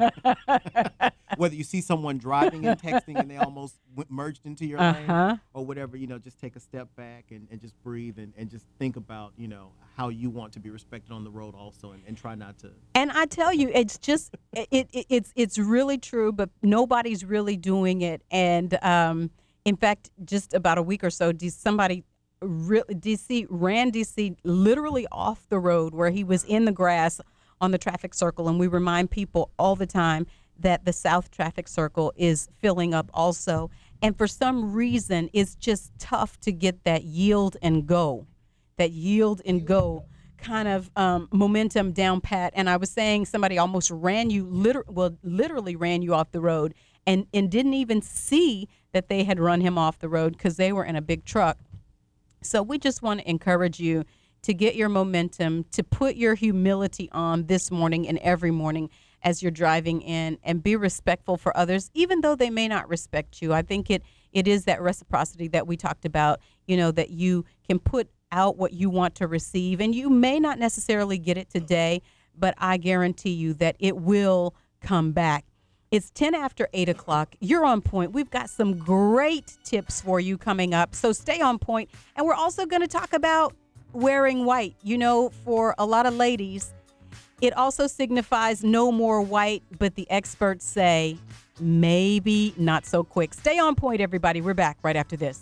car, whether you see someone driving and texting and they almost went, merged into your Uh-huh. lane or whatever, you know, just take a step back and, and just breathe and, and just think about, you know, how you want to be respected on the road also, and, and try not to. And I tell you, it's just it, it it's it's really true, but nobody's really doing it. And um, in fact, just about a week or so, D- somebody really D C ran D C literally off the road where he was in the grass on the traffic circle. And we remind people all the time that the South traffic circle is filling up also. And for some reason, it's just tough to get that yield and go. that yield and go kind of um, momentum down pat. And I was saying somebody almost ran you, liter- well, literally ran you off the road. and, and didn't even see that they had run him off the road because they were in a big truck. So we just want to encourage you to get your momentum, to put your humility on this morning and every morning as you're driving in, and be respectful for others, even though they may not respect you. I think it it is that reciprocity that we talked about, you know, that you can put out what you want to receive, and you may not necessarily get it today, but I guarantee you that it will come back. It's ten after eight o'clock. You're on point. We've got some great tips for you coming up, so stay on point. And we're also going to talk about wearing white. You know, for a lot of ladies, it also signifies no more white, but the experts say maybe not so quick. Stay on point, everybody. We're back right after this.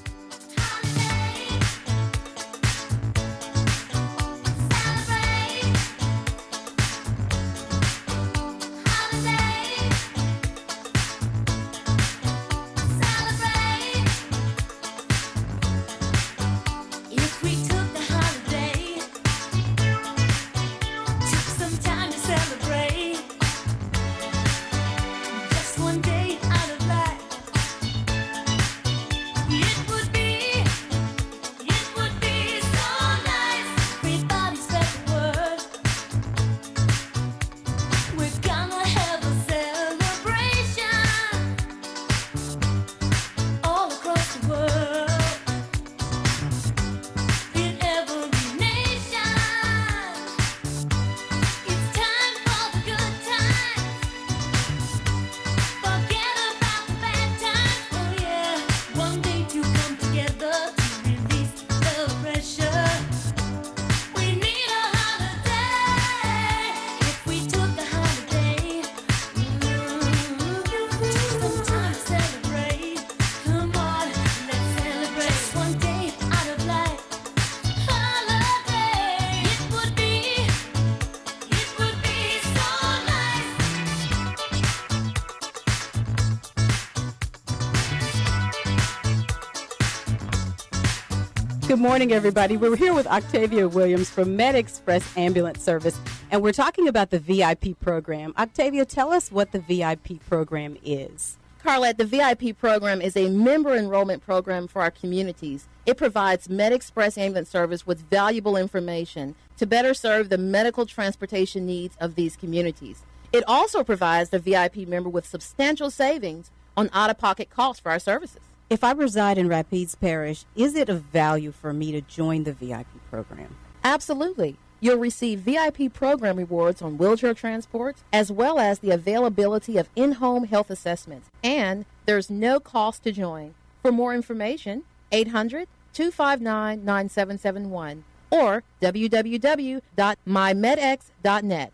Good morning, everybody. We're here with Octavia Williams from MedExpress Ambulance Service, and we're talking about the V I P program. Octavia, tell us what the V I P program is. Carlette, the V I P program is a member enrollment program for our communities. It provides MedExpress Ambulance Service with valuable information to better serve the medical transportation needs of these communities. It also provides the V I P member with substantial savings on out-of-pocket costs for our services. If I reside in Rapides Parish, is it of value for me to join the V I P program? Absolutely. You'll receive V I P program rewards on wheelchair transport, as well as the availability of in-home health assessments. And there's no cost to join. For more information, eight hundred, two five nine, nine seven seven one or w w w dot my medex dot net.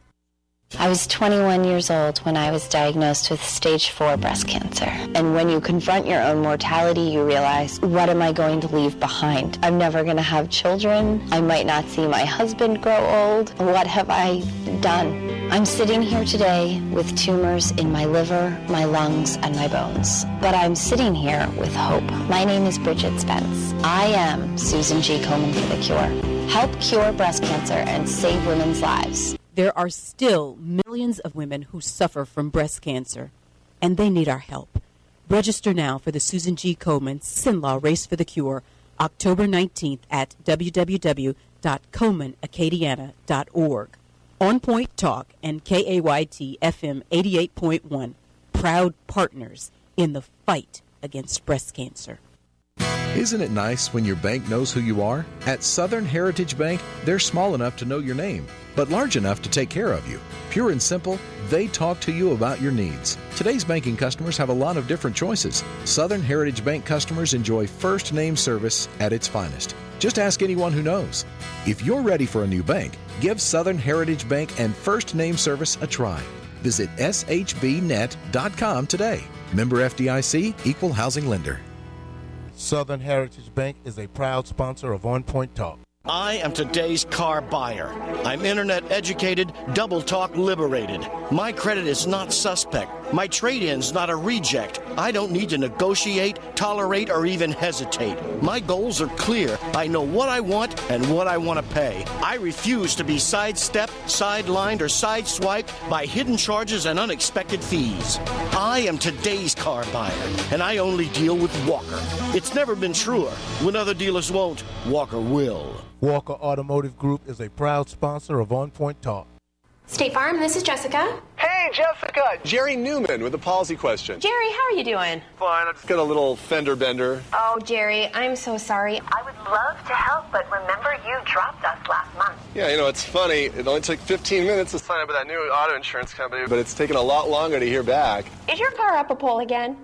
I was twenty-one years old when I was diagnosed with stage four breast cancer. And when you confront your own mortality, you realize, what am I going to leave behind? I'm never going to have children. I might not see my husband grow old. What have I done? I'm sitting here today with tumors in my liver, my lungs, and my bones. But I'm sitting here with hope. My name is Bridget Spence. I am Susan G. Komen for the Cure. Help cure breast cancer and save women's lives. There are still millions of women who suffer from breast cancer, and they need our help. Register now for the Susan G. Komen Sinlaw Race for the Cure, October nineteenth at w w w dot komen acadiana dot org. On Point Talk and K A Y T F M eighty-eight point one, proud partners in the fight against breast cancer. Isn't it nice when your bank knows who you are? At Southern Heritage Bank, they're small enough to know your name, but large enough to take care of you. Pure and simple, they talk to you about your needs. Today's banking customers have a lot of different choices. Southern Heritage Bank customers enjoy first name service at its finest. Just ask anyone who knows. If you're ready for a new bank, give Southern Heritage Bank and first name service a try. Visit s h b net dot com today. Member F D I C, Equal Housing Lender. Southern Heritage Bank is a proud sponsor of On Point Talk. I am today's car buyer. I'm internet educated, double talk liberated. My credit is not suspect. My trade-in's not a reject. I don't need to negotiate, tolerate, or even hesitate. My goals are clear. I know what I want and what I want to pay. I refuse to be sidestepped, sidelined, or sideswiped by hidden charges and unexpected fees. I am today's car buyer, and I only deal with Walker. It's never been truer. When other dealers won't, Walker will. Walker Automotive Group is a proud sponsor of On Point Talk. State Farm, this is Jessica. Hey, Jessica! Jerry Newman with a policy question. Jerry, how are you doing? Fine, I just got a little fender bender. Oh, Jerry, I'm so sorry. I would love to help, but remember you dropped us last month. Yeah, you know, it's funny. It only took fifteen minutes to sign up with that new auto insurance company, but it's taken a lot longer to hear back. Is your car up a pole again?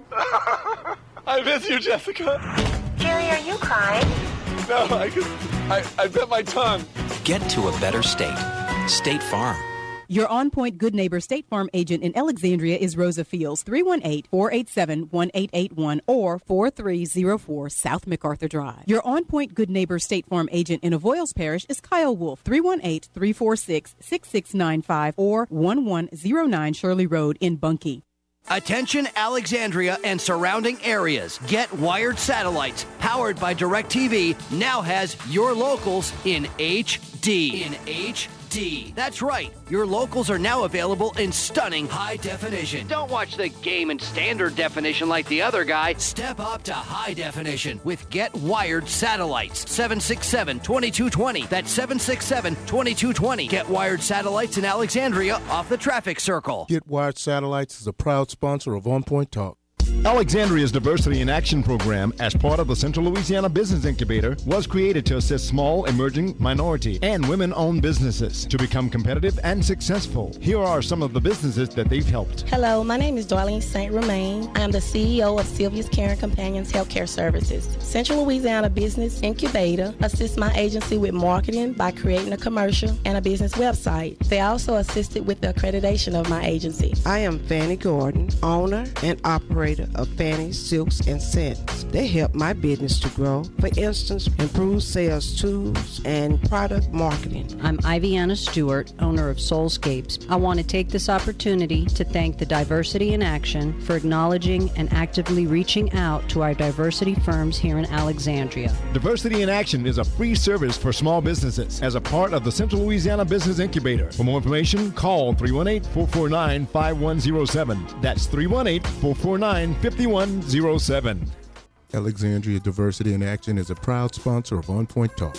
I miss you, Jessica. Jerry, are you crying? No, I could, I, I bit my tongue. Get to a better state. State Farm. Your On Point Good Neighbor State Farm agent in Alexandria is Rosa Fields, three one eight, four eight seven, one eight eight one or four three zero four South MacArthur Drive. Your On Point Good Neighbor State Farm agent in Avoyles Parish is Kyle Wolf, three one eight, three four six, six six nine five or one one zero nine Shirley Road in Bunkie. Attention Alexandria and surrounding areas. Get Wired Satellites, powered by DirecTV, now has your locals in H D. In H D. That's right. Your locals are now available in stunning high definition. Don't watch the game in standard definition like the other guy. Step up to high definition with Get Wired Satellites. seven six seven, two two two zero. That's seven six seven, two two two zero. Get Wired Satellites in Alexandria off the traffic circle. Get Wired Satellites is a proud sponsor of On Point Talk. Alexandria's Diversity in Action program, as part of the Central Louisiana Business Incubator, was created to assist small, emerging, minority, and women-owned businesses to become competitive and successful. Here are some of the businesses that they've helped. Hello, my name is Darlene Saint Romain. I am the C E O of Sylvia's Caring Companions Healthcare Services. Central Louisiana Business Incubator assists my agency with marketing by creating a commercial and a business website. They also assisted with the accreditation of my agency. I am Fanny Gordon, owner and operator of Fanny Silks and Scents. They help my business to grow. For instance, improve sales tools and product marketing. I'm Iviana Stewart, owner of Soulscapes. I want to take this opportunity to thank the Diversity in Action for acknowledging and actively reaching out to our diversity firms here in Alexandria. Diversity in Action is a free service for small businesses as a part of the Central Louisiana Business Incubator. For more information, call three one eight, four four nine, five one zero seven. That's three one eight, four four nine, five one zero seven. Alexandria Diversity in Action is a proud sponsor of On Point Talk.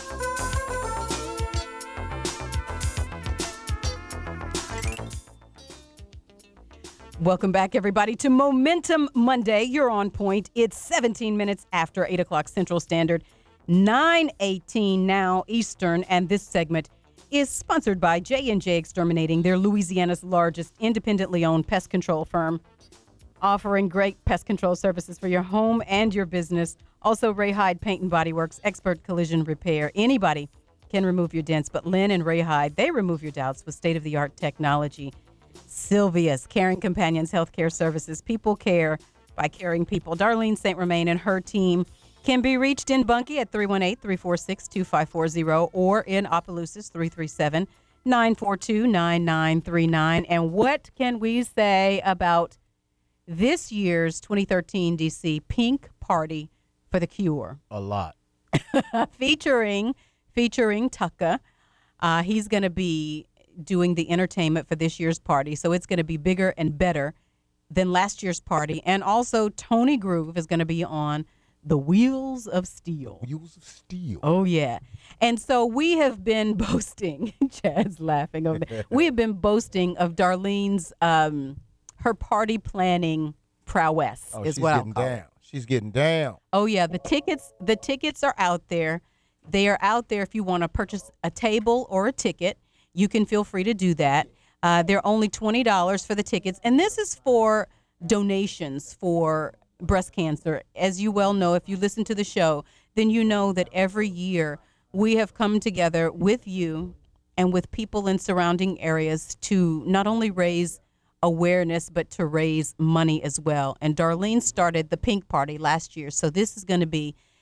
Welcome back, everybody, to Momentum Monday. You're on point. It's seventeen minutes after eight o'clock Central Standard, nine eighteen now Eastern, and this segment is sponsored by J and J Exterminating. They're Louisiana's largest independently owned pest control firm, offering great pest control services for your home and your business. Also, Ray Hyde Paint and Body Works, expert collision repair. Anybody can remove your dents, but Lynn and Ray Hyde, they remove your doubts with state-of-the-art technology. Sylvia's Caring Companions Healthcare Services. People care by caring people. Darlene Saint Romain and her team can be reached in Bunkie at three one eight, three four six, two five four zero or in Opelousas, three three seven, nine four two, nine nine three nine. And what can we say about this year's twenty thirteen D C Pink Party for the Cure? A lot. featuring featuring Tucka. Uh, he's going to be doing the entertainment for this year's party, so it's going to be bigger and better than last year's party. And also, Tony Groove is going to be on the Wheels of Steel. Wheels of Steel. Oh, yeah. And so we have been boasting. Chad's laughing over there. We have been boasting of Darlene's um, her party planning prowess. Oh, is she's what getting I'll call down. it. She's getting down. Oh yeah, the tickets. The tickets are out there. They are out there. If you want to purchase a table or a ticket, you can feel free to do that. Uh, they're only twenty dollars for the tickets, and this is for donations for breast cancer. As you well know, if you listen to the show, then you know that every year we have come together with you and with people in surrounding areas to not only raise awareness, but to raise money as well. And Darlene started the Pink Party last year, so this is going to be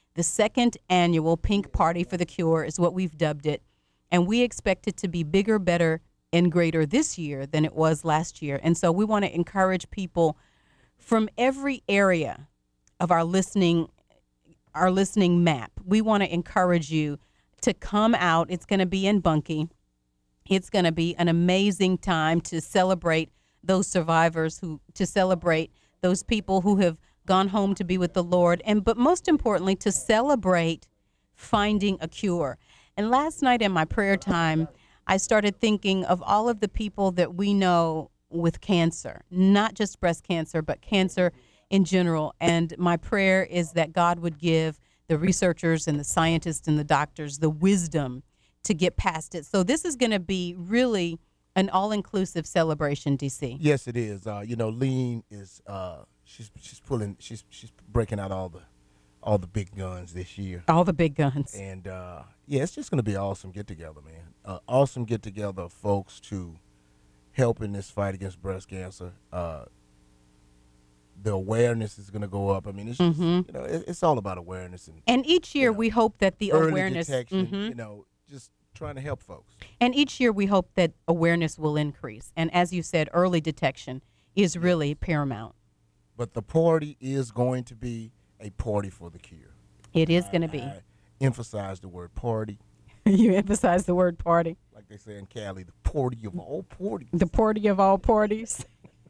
The second annual Pink Party for the Cure is what we've dubbed it. And we expect it to be bigger, better, and greater this year than it was last year. And so we want to encourage people from every area of our listening, our listening map. We want to encourage you to come out. It's going to be in Bunkie. It's going to be an amazing time to celebrate those survivors, who to celebrate those people who have gone home to be with the Lord, and but most importantly, to celebrate finding a cure. And last night in my prayer time, I started thinking of all of the people that we know with cancer, not just breast cancer, but cancer in general. And my prayer is that God would give the researchers and the scientists and the doctors the wisdom to get past it. So this is going to be really an all-inclusive celebration, D C. Yes, it is. Uh, you know, Lean is uh, she's she's pulling she's she's breaking out all the all the big guns this year. All the big guns. And uh, yeah, it's just going to be an awesome get together, man. Uh, awesome get together of folks to help in this fight against breast cancer. Uh, the awareness is going to go up. I mean, it's just, Mhm. you know, it, it's all about awareness and And each year we hope that the early awareness, detection. Mhm. You know, just trying to help folks. and each year we hope that awareness will increase. And as you said, early detection is really paramount. But the party is going to be a party for the cure. It is going to be. I emphasize the word party. You emphasize the word party. Like they say in Cali, the party of all parties. The party of all parties.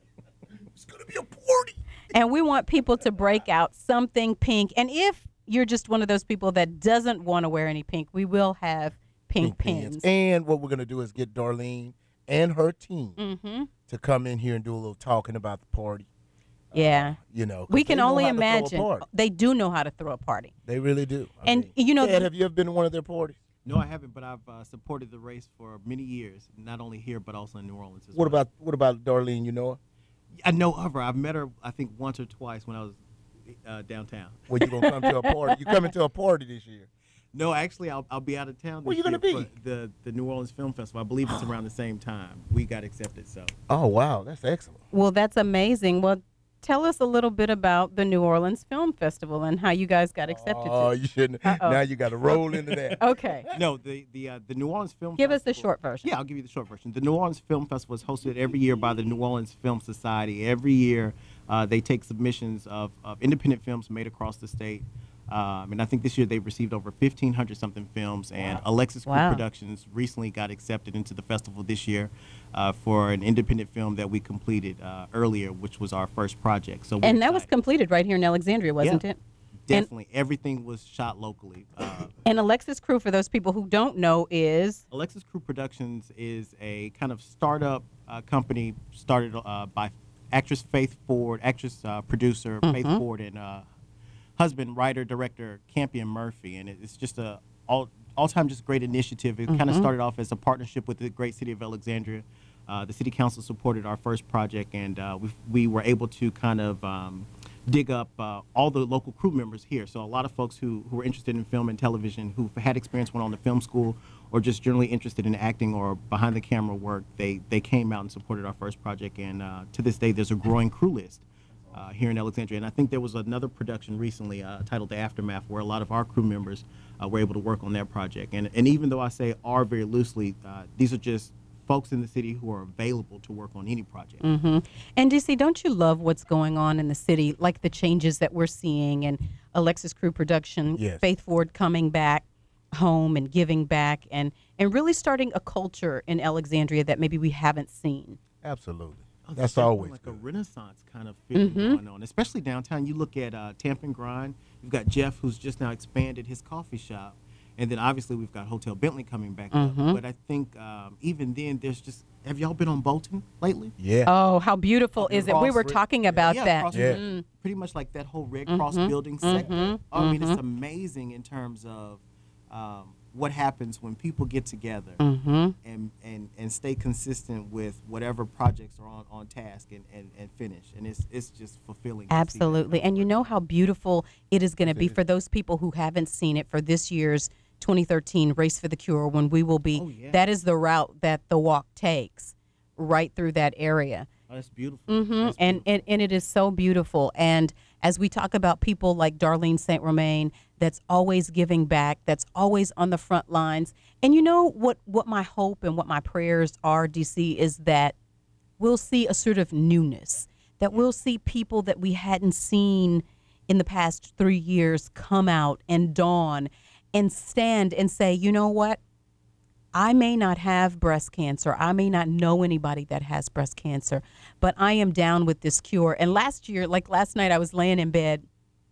It's going to be a party. And we want people to break out something pink. And if you're just one of those people that doesn't want to wear any pink, we will have pink, pins. And what we're going to do is get Darlene and her team Mhm. to come in here and do a little talking about the party. Yeah. Uh, you know, 'cause We they can know only how to throw a imagine. party. They do know how to throw a party. They really do. I And, mean, you know, Dad, the- have you ever been to one of their parties? No, I haven't, but I've uh, supported the race for many years, not only here but also in New Orleans as What well. about what about Darlene? You know her? I know of her. I've met her, I think, once or twice when I was uh, downtown. Well, you gonna come to a party? You coming to a party this year? No, actually, I'll, I'll be out of town. Where this you gonna year be? for The the New Orleans Film Festival. I believe it's around the same time we got accepted. So. Oh wow, that's excellent. Well, that's amazing. Well, tell us a little bit about the New Orleans Film Festival and how you guys got accepted. Oh, to. you shouldn't. Uh-oh. Now you got to roll into that. Okay. No, the the uh, the New Orleans Film. Give us Festival, the short version. Yeah, I'll give you the short version. The New Orleans Film Festival is hosted every year by the New Orleans Film Society. Every year, uh, they take submissions of, of independent films made across the state. Um, and I think this year they've received over fifteen hundred something films. And Wow. Alexis Crew Wow. Productions recently got accepted into the festival this year uh, for an independent film that we completed uh, earlier, which was our first project. So we're And that was excited. completed right here in Alexandria, wasn't Yeah. it? Definitely, everything was shot locally. Uh, And Alexis Crew, for those people who don't know, is Alexis Crew Productions is a kind of startup uh, company started uh, by actress Faith Ford, actress uh, producer Faith Mhm. Ford, and uh, husband, writer, director Campion Murphy. And it, it's just a all all time just great initiative. It kind of Mhm. started off as a partnership with the great city of Alexandria. Uh, the city council supported our first project, and uh, we we were able to kind of um, dig up uh, all the local crew members here. So a lot of folks who, who were interested in film and television, who had experience went on to film school, or just generally interested in acting or behind the camera work, they they came out and supported our first project. And uh, to this day, there's a growing crew list uh, here in Alexandria. And I think there was another production recently uh, titled The Aftermath, where a lot of our crew members uh, were able to work on that project. And and even though I say "are" very loosely, uh, these are just folks in the city who are available to work on any project. hmm And D C, don't you love what's going on in the city, like the changes that we're seeing, and Alexis Crew Production, Yes. Faith Ford coming back home and giving back, and and really starting a culture in Alexandria that maybe we haven't seen. Absolutely. Oh, That's definitely always like good. a renaissance kind of feeling Mhm. going on, especially downtown. You look at uh, Tampa and Grind. You've got Jeff, who's just now expanded his coffee shop, and then obviously we've got Hotel Bentley coming back Mhm. up. But I think um, even then, there's just. Have y'all been on Bolton lately? Yeah. Oh, how beautiful is it? We Cross were Ri- talking about yeah, that. across Yeah. the- Mhm. pretty much like that whole Red Cross Mhm. building sector. Mhm. I mean, it's Mhm. amazing in terms of um, what happens when people get together Mhm. and, and, and stay consistent with whatever projects are on, on task and, and, and finish. And it's it's just fulfilling. to see that. Absolutely. And you know how beautiful it is going to be for those people who haven't seen it for this year's twenty thirteen Race for the Cure, when we will be, Oh, yeah. that is the route that the walk takes right through that area. Oh, that's beautiful. hmm That's And, and and it is so beautiful. And as we talk about people like Darlene Saint Romain, that's always giving back, that's always on the front lines. And you know what, what my hope and what my prayers are, D C, is that we'll see a sort of newness, that we'll see people that we hadn't seen in the past three years come out and dawn and stand and say, you know what? I may not have breast cancer. I may not know anybody that has breast cancer, but I am down with this cure. And last year, like last night, I was laying in bed.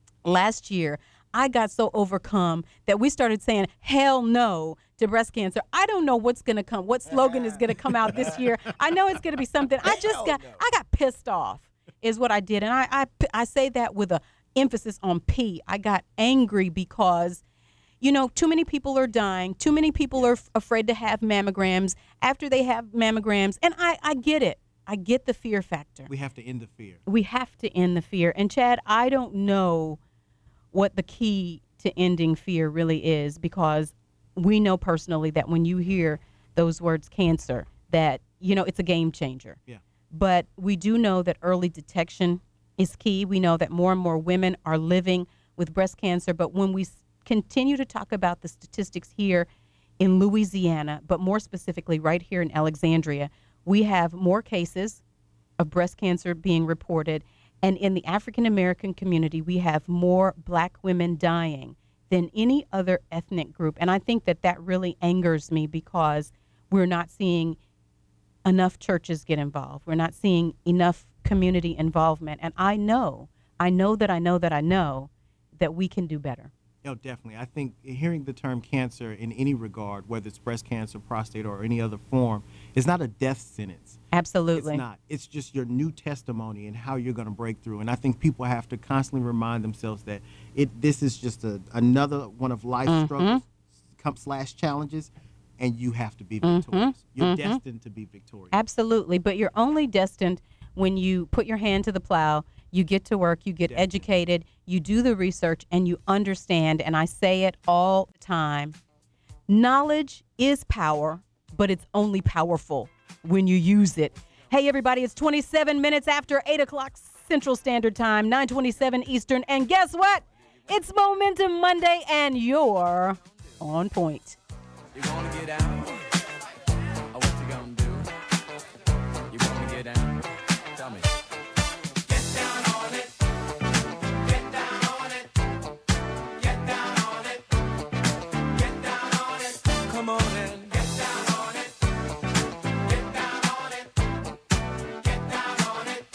Last year, I got so overcome that we started saying, hell no to breast cancer. I don't know what's going to come, what slogan is going to come out this year. I know it's going to be something. I just got, I got pissed off is what I did. And I, I, I say that with a emphasis on P. I got angry because, you know, too many people are dying. Too many people are f- afraid to have mammograms after they have mammograms. And I, I get it. I get the fear factor. We have to end the fear. We have to end the fear. And, Chad, I don't know what the key to ending fear really is, because we know personally that when you hear those words cancer, that, you know, it's a game changer. Yeah. But we do know that early detection is key. We know that more and more women are living with breast cancer. But when we continue to talk about the statistics here in Louisiana, but more specifically right here in Alexandria, we have more cases of breast cancer being reported. And in the African American community, we have more black women dying than any other ethnic group. And I think that that really angers me, because we're not seeing enough churches get involved. We're not seeing enough community involvement. And I know, I know that I know that I know that we can do better. Oh, definitely. I think hearing the term cancer in any regard, whether it's breast cancer, prostate, or any other form, is not a death sentence. Absolutely. It's not. It's just your new testimony and how you're going to break through. And I think people have to constantly remind themselves that it this is just a, another one of life's Mm-hmm. struggles slash challenges, and you have to be victorious. Mm-hmm. You're Mm-hmm. destined to be victorious. Absolutely. But you're only destined when you put your hand to the plow, you get to work, you get educated, you do the research, and you understand. And I say it all the time. Knowledge is power, but it's only powerful when you use it. Hey, everybody, it's twenty-seven minutes after eight o'clock Central Standard Time, nine twenty-seven Eastern. And guess what? It's Momentum Monday, and you're on point. You want to get out? Oh, what you gonna do? You want to get down? Tell me. Get down on it. Get down on it. Get down on it. Get down on it. Come on and get down on it. Get down on it. Get down on it.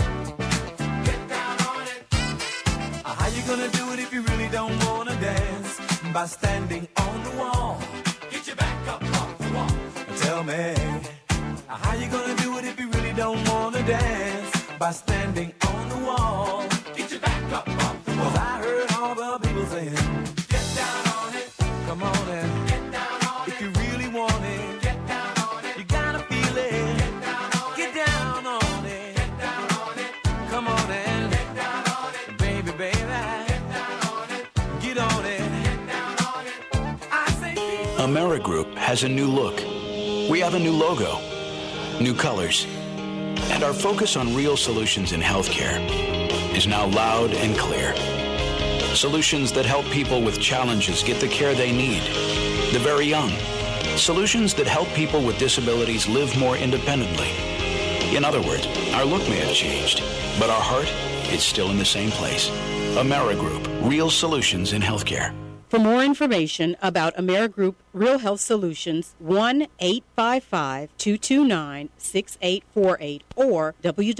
Get down on it. Uh, How you gonna do it if you really don't wanna dance? By standing on the wall. Get your back up off the wall. Tell me, how you gonna do it if you really don't wanna dance? By standing on the wall. Get your back up off the wall. 'Cause I heard all the people saying, get down on it. Come on and get down on it. If you really want it, get down on it. You gotta feel it. Get down on it. Get down on it. Get down on it. Come on and get down on it. Baby, baby. Get down on it. Get on it. Get down on it. I say AmeriGroup has a new look. We have a new logo, new colors, and our focus on real solutions in healthcare is now loud and clear. Solutions that help people with challenges get the care they need, the very young. Solutions that help people with disabilities live more independently. In other words, our look may have changed, but our heart is still in the same place. AmeriGroup, real solutions in healthcare. For more information about AmeriGroup Real Health Solutions, one eight five five, two two nine, six eight four eight or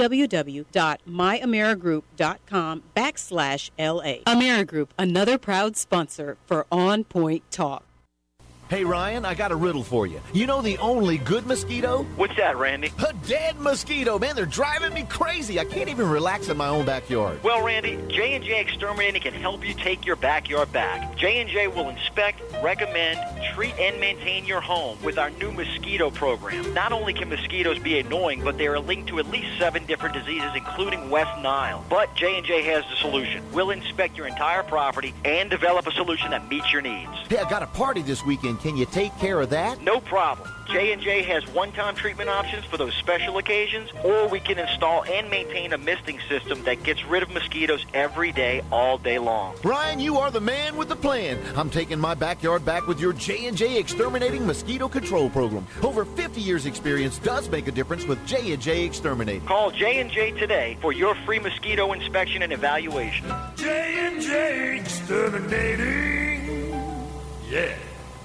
www.myamerigroup.com backslash LA. AmeriGroup, another proud sponsor for On Point Talk. Hey, Ryan, I got a riddle for you. You know the only good mosquito? What's that, Randy? A dead mosquito. Man, they're driving me crazy. I can't even relax in my own backyard. Well, Randy, J and J Exterminating can help you take your backyard back. J and J will inspect, recommend, treat, and maintain your home with our new mosquito program. Not only can mosquitoes be annoying, but they are linked to at least seven different diseases, including West Nile. But J and J has the solution. We'll inspect your entire property and develop a solution that meets your needs. Hey, I got a party this weekend, Can you take care of that? No problem. J and J has one-time treatment options for those special occasions, or we can install and maintain a misting system that gets rid of mosquitoes every day, all day long. Brian, you are the man with the plan. I'm taking my backyard back with your J and J Exterminating Mosquito Control Program. Over fifty years experience does make a difference with J and J Exterminating. Call J and J today for your free mosquito inspection and evaluation. J and J Exterminating. Yeah.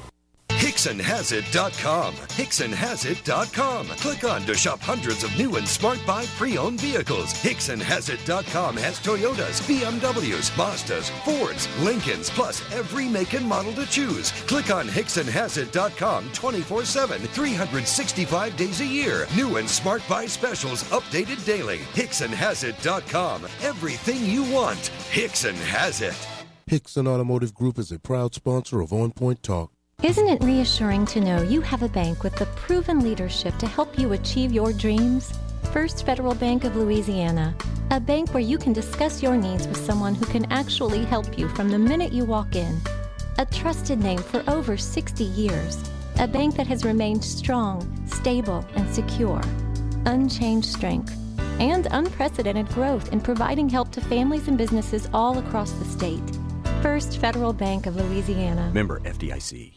Hickson Has It dot com. Hickson Has It dot com. Click on to shop hundreds of new and smart buy pre-owned vehicles. Hickson Has It dot com has Toyotas, B M Ws, Mazdas, Fords, Lincolns, plus every make and model to choose. Click on Hickson Has It dot com twenty-four seven, three hundred sixty-five days a year. New and smart buy specials updated daily. Hickson Has It dot com. Everything you want. Hickson has it. Hickson Automotive Group is a proud sponsor of On Point Talk. Isn't it reassuring to know you have a bank with the proven leadership to help you achieve your dreams? First Federal Bank of Louisiana, a bank where you can discuss your needs with someone who can actually help you from the minute you walk in. A trusted name for over sixty years, a bank that has remained strong, stable, and secure. Unchanged strength and unprecedented growth in providing help to families and businesses all across the state. First Federal Bank of Louisiana. Member F D I C.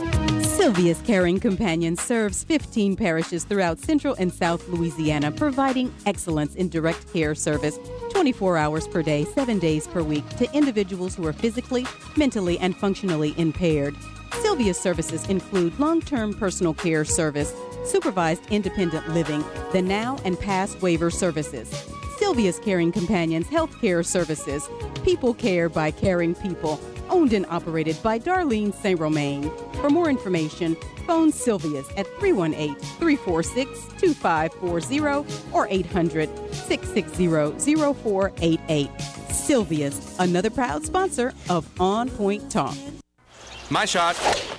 Sylvia's Caring Companion serves fifteen parishes throughout Central and South Louisiana, providing excellence in direct care service twenty-four hours per day, seven days per week to individuals who are physically, mentally, and functionally impaired. Sylvia's services include long-term personal care service, supervised independent living, the now and past waiver services, Sylvia's Caring Companions Healthcare Services, People Care by Caring People, owned and operated by Darlene Saint Romain. For more information, phone Sylvia's at three one eight, three four six, two five four zero or eight hundred, six six zero, zero four eight eight. Sylvia's, another proud sponsor of On Point Talk. My shot.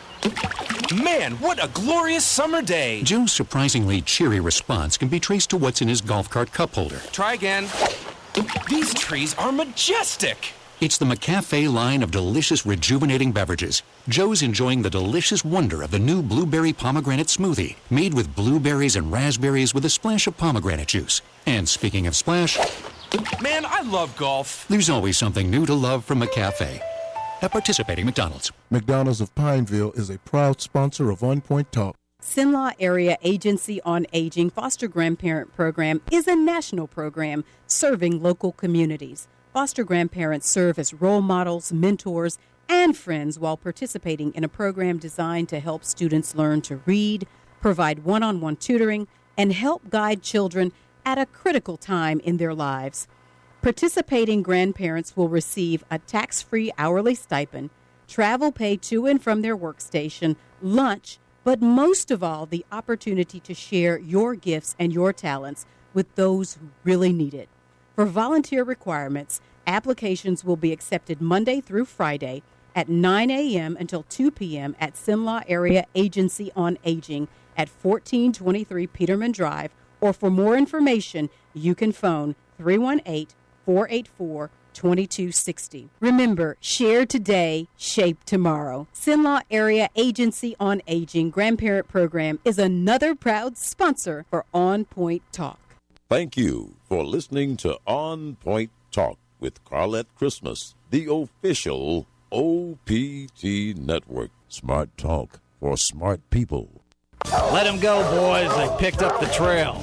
Man, what a glorious summer day! Joe's surprisingly cheery response can be traced to what's in his golf cart cup holder. Try again. These trees are majestic! It's the McCafe line of delicious, rejuvenating beverages. Joe's enjoying the delicious wonder of the new blueberry pomegranate smoothie, made with blueberries and raspberries with a splash of pomegranate juice. And speaking of splash... Man, I love golf. There's always something new to love from McCafe. At participating McDonald's. McDonald's of Pineville is a proud sponsor of On Point Talk. Cenla Area Agency on Aging Foster Grandparent Program is a national program serving local communities. Foster grandparents serve as role models, mentors, and friends while participating in a program designed to help students learn to read, provide one-on-one tutoring, and help guide children at a critical time in their lives. Participating grandparents will receive a tax-free hourly stipend, travel pay to and from their workstation, lunch, but most of all, the opportunity to share your gifts and your talents with those who really need it. For volunteer requirements, applications will be accepted Monday through Friday at nine a.m. until two p.m. at Cenla Area Agency on Aging at fourteen twenty-three Peterman Drive, or for more information, you can phone three one eight, four eight four, two two six zero. Remember, share today, shape tomorrow. Cenla Area Agency on Aging Grandparent Program is another proud sponsor for On Point Talk. Thank you for listening to On Point Talk with Carlette Christmas, the official O P T Network. Smart talk for smart people. Let them go, boys. They picked up the trail.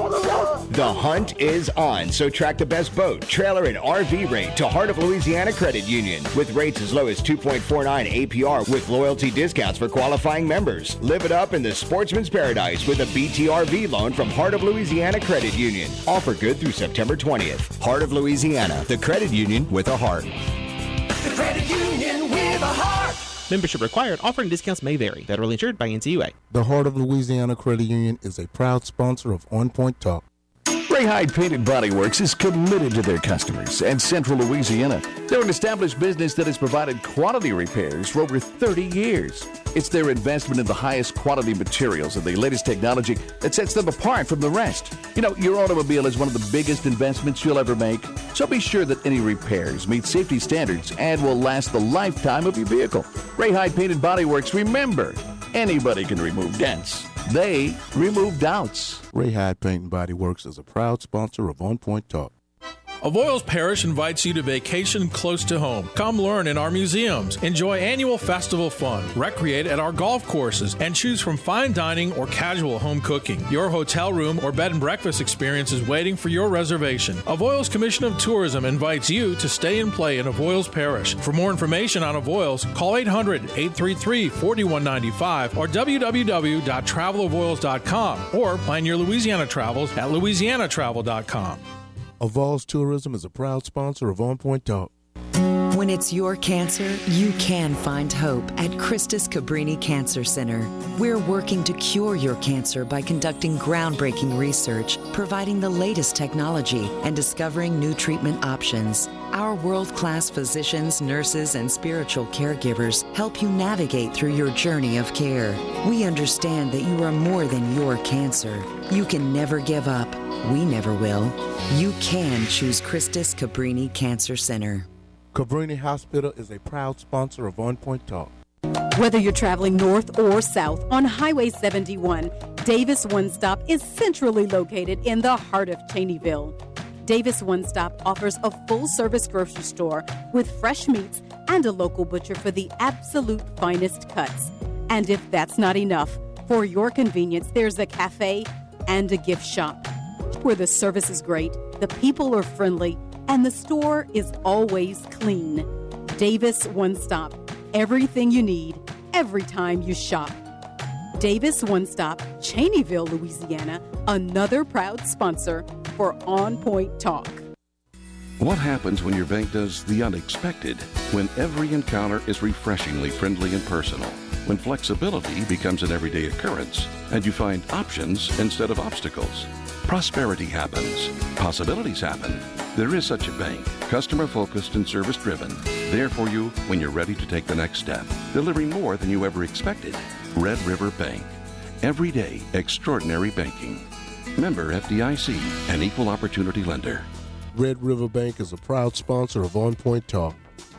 The hunt is on, so track the best boat, trailer, and R V rate to Heart of Louisiana Credit Union. With rates as low as two point four nine A P R with loyalty discounts for qualifying members. Live it up in the sportsman's paradise with a B T R V loan from Heart of Louisiana Credit Union. Offer good through September twentieth. Heart of Louisiana, the credit union with a heart. The credit union with a heart. Membership required. Offering discounts may vary. Federally insured by N C U A. The Heart of Louisiana Credit Union is a proud sponsor of On Point Talk. Ray Hyde Painted Body Works is committed to their customers and Central Louisiana. They're an established business that has provided quality repairs for over thirty years. It's their investment in the highest quality materials and the latest technology that sets them apart from the rest. You know, your automobile is one of the biggest investments you'll ever make. So be sure that any repairs meet safety standards and will last the lifetime of your vehicle. Ray Hyde Painted Body Works, remember, anybody can remove dents. They remove doubts. Ray Hyde Paint and Body Works is a proud sponsor of On Point Talk. Avoyelles Parish invites you to vacation close to home. Come learn in our museums, enjoy annual festival fun, recreate at our golf courses, and choose from fine dining or casual home cooking. Your hotel room or bed and breakfast experience is waiting for your reservation. Avoyelles Commission of Tourism invites you to stay and play in Avoyelles Parish. For more information on Avoyelles, call eight hundred, eight three three, four one nine five or w w w dot travel avoyelles dot com or plan your Louisiana travels at louisiana travel dot com. Avoyelles Tourism is a proud sponsor of On Point Talk. When it's your cancer, you can find hope at Christus Cabrini Cancer Center. We're working to cure your cancer by conducting groundbreaking research, providing the latest technology, and discovering new treatment options. Our world-class physicians, nurses, and spiritual caregivers help you navigate through your journey of care. We understand that you are more than your cancer. You can never give up. We never will. You can choose Christus Cabrini Cancer Center. Cabrini Hospital is a proud sponsor of On Point Talk. Whether you're traveling north or south on Highway seventy-one, Davis One Stop is centrally located in the heart of Cheneyville. Davis One Stop offers a full-service grocery store with fresh meats and a local butcher for the absolute finest cuts. And if that's not enough, for your convenience, there's a cafe and a gift shop where the service is great, the people are friendly, and the store is always clean. Davis One Stop. Everything you need, every time you shop. Davis One Stop, Cheneyville, Louisiana, another proud sponsor for On Point Talk. What happens when your bank does the unexpected? When every encounter is refreshingly friendly and personal. When flexibility becomes an everyday occurrence and you find options instead of obstacles. Prosperity happens. Possibilities happen. There is such a bank, customer-focused and service-driven, there for you when you're ready to take the next step, delivering more than you ever expected. Red River Bank. Everyday extraordinary banking. Member F D I C, an equal opportunity lender. Red River Bank is a proud sponsor of On Point Talk.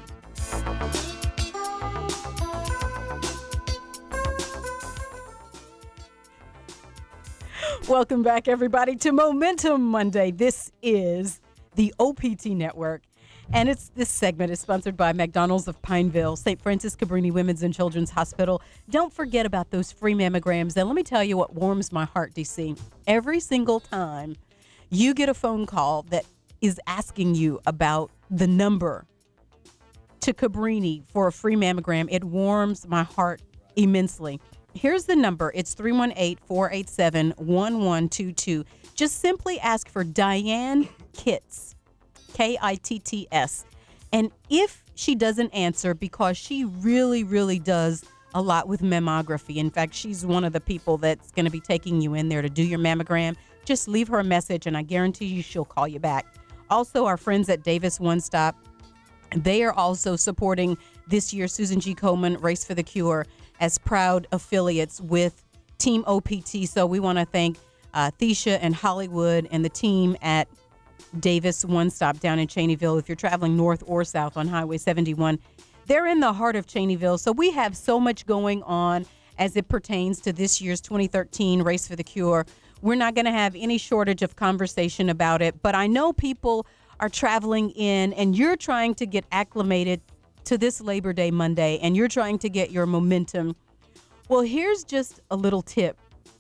Welcome back, everybody, to Momentum Monday. This is the O P T Network, and it's this segment is sponsored by McDonald's of Pineville, Saint Francis Cabrini Women's and Children's Hospital. Don't forget about those free mammograms. And let me tell you what warms my heart, D C. Every single time you get a phone call that is asking you about the number to Cabrini for a free mammogram, it warms my heart immensely. Here's the number. It's three one eight, four eight seven, one one two two. Just simply ask for Diane Kitts, K I T T S. And if she doesn't answer, because she really, really does a lot with mammography. In fact, she's one of the people that's going to be taking you in there to do your mammogram. Just leave her a message, and I guarantee you she'll call you back. Also, our friends at Davis One Stop, they are also supporting this year's Susan G. Komen Race for the Cure as proud affiliates with Team O P T. So we want to thank uh, Thesha and Hollywood and the team at Davis One Stop down in Cheneyville. If you're traveling north or south on Highway seventy-one, they're in the heart of Cheneyville. So we have so much going on as it pertains to this year's twenty thirteen Race for the Cure. We're not going to have any shortage of conversation about it, but I know people are traveling in and you're trying to get acclimated to this Labor Day Monday, and you're trying to get your momentum. Well, here's just a little tip.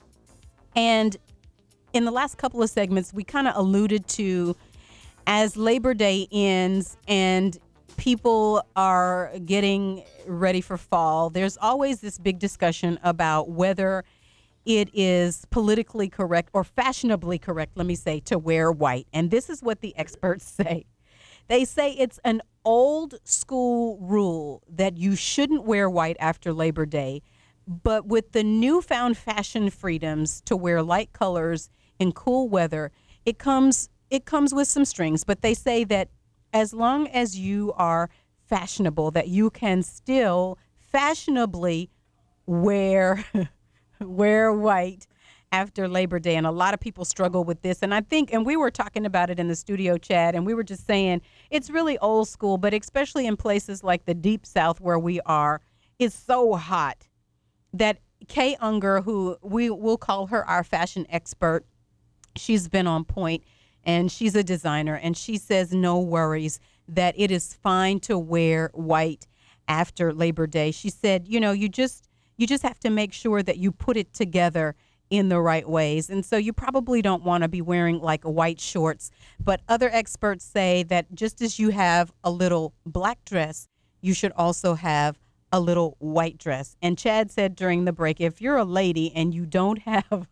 And in the last couple of segments, we kind of alluded to, as Labor Day ends and people are getting ready for fall, there's always this big discussion about whether it is politically correct or fashionably correct, let me say, to wear white. And this is what the experts say. They say it's an old school rule that you shouldn't wear white after Labor Day, but with the newfound fashion freedoms to wear light colors in cool weather, it comes it comes with some strings. But they say that as long as you are fashionable, that you can still fashionably wear wear white after Labor Day, and a lot of people struggle with this. And I think, and we were talking about it in the studio, Chad, and we were just saying it's really old school, but especially in places like the Deep South where we are, it's so hot that Kay Unger, who we will call her our fashion expert, she's been on point, and she's a designer, and she says no worries, that it is fine to wear white after Labor Day. She said, you know, you just you just have to make sure that you put it together in the right ways. And so you probably don't want to be wearing like white shorts, but other experts say that just as you have a little black dress, you should also have a little white dress. And Chad said during the break, if you're a lady and you don't have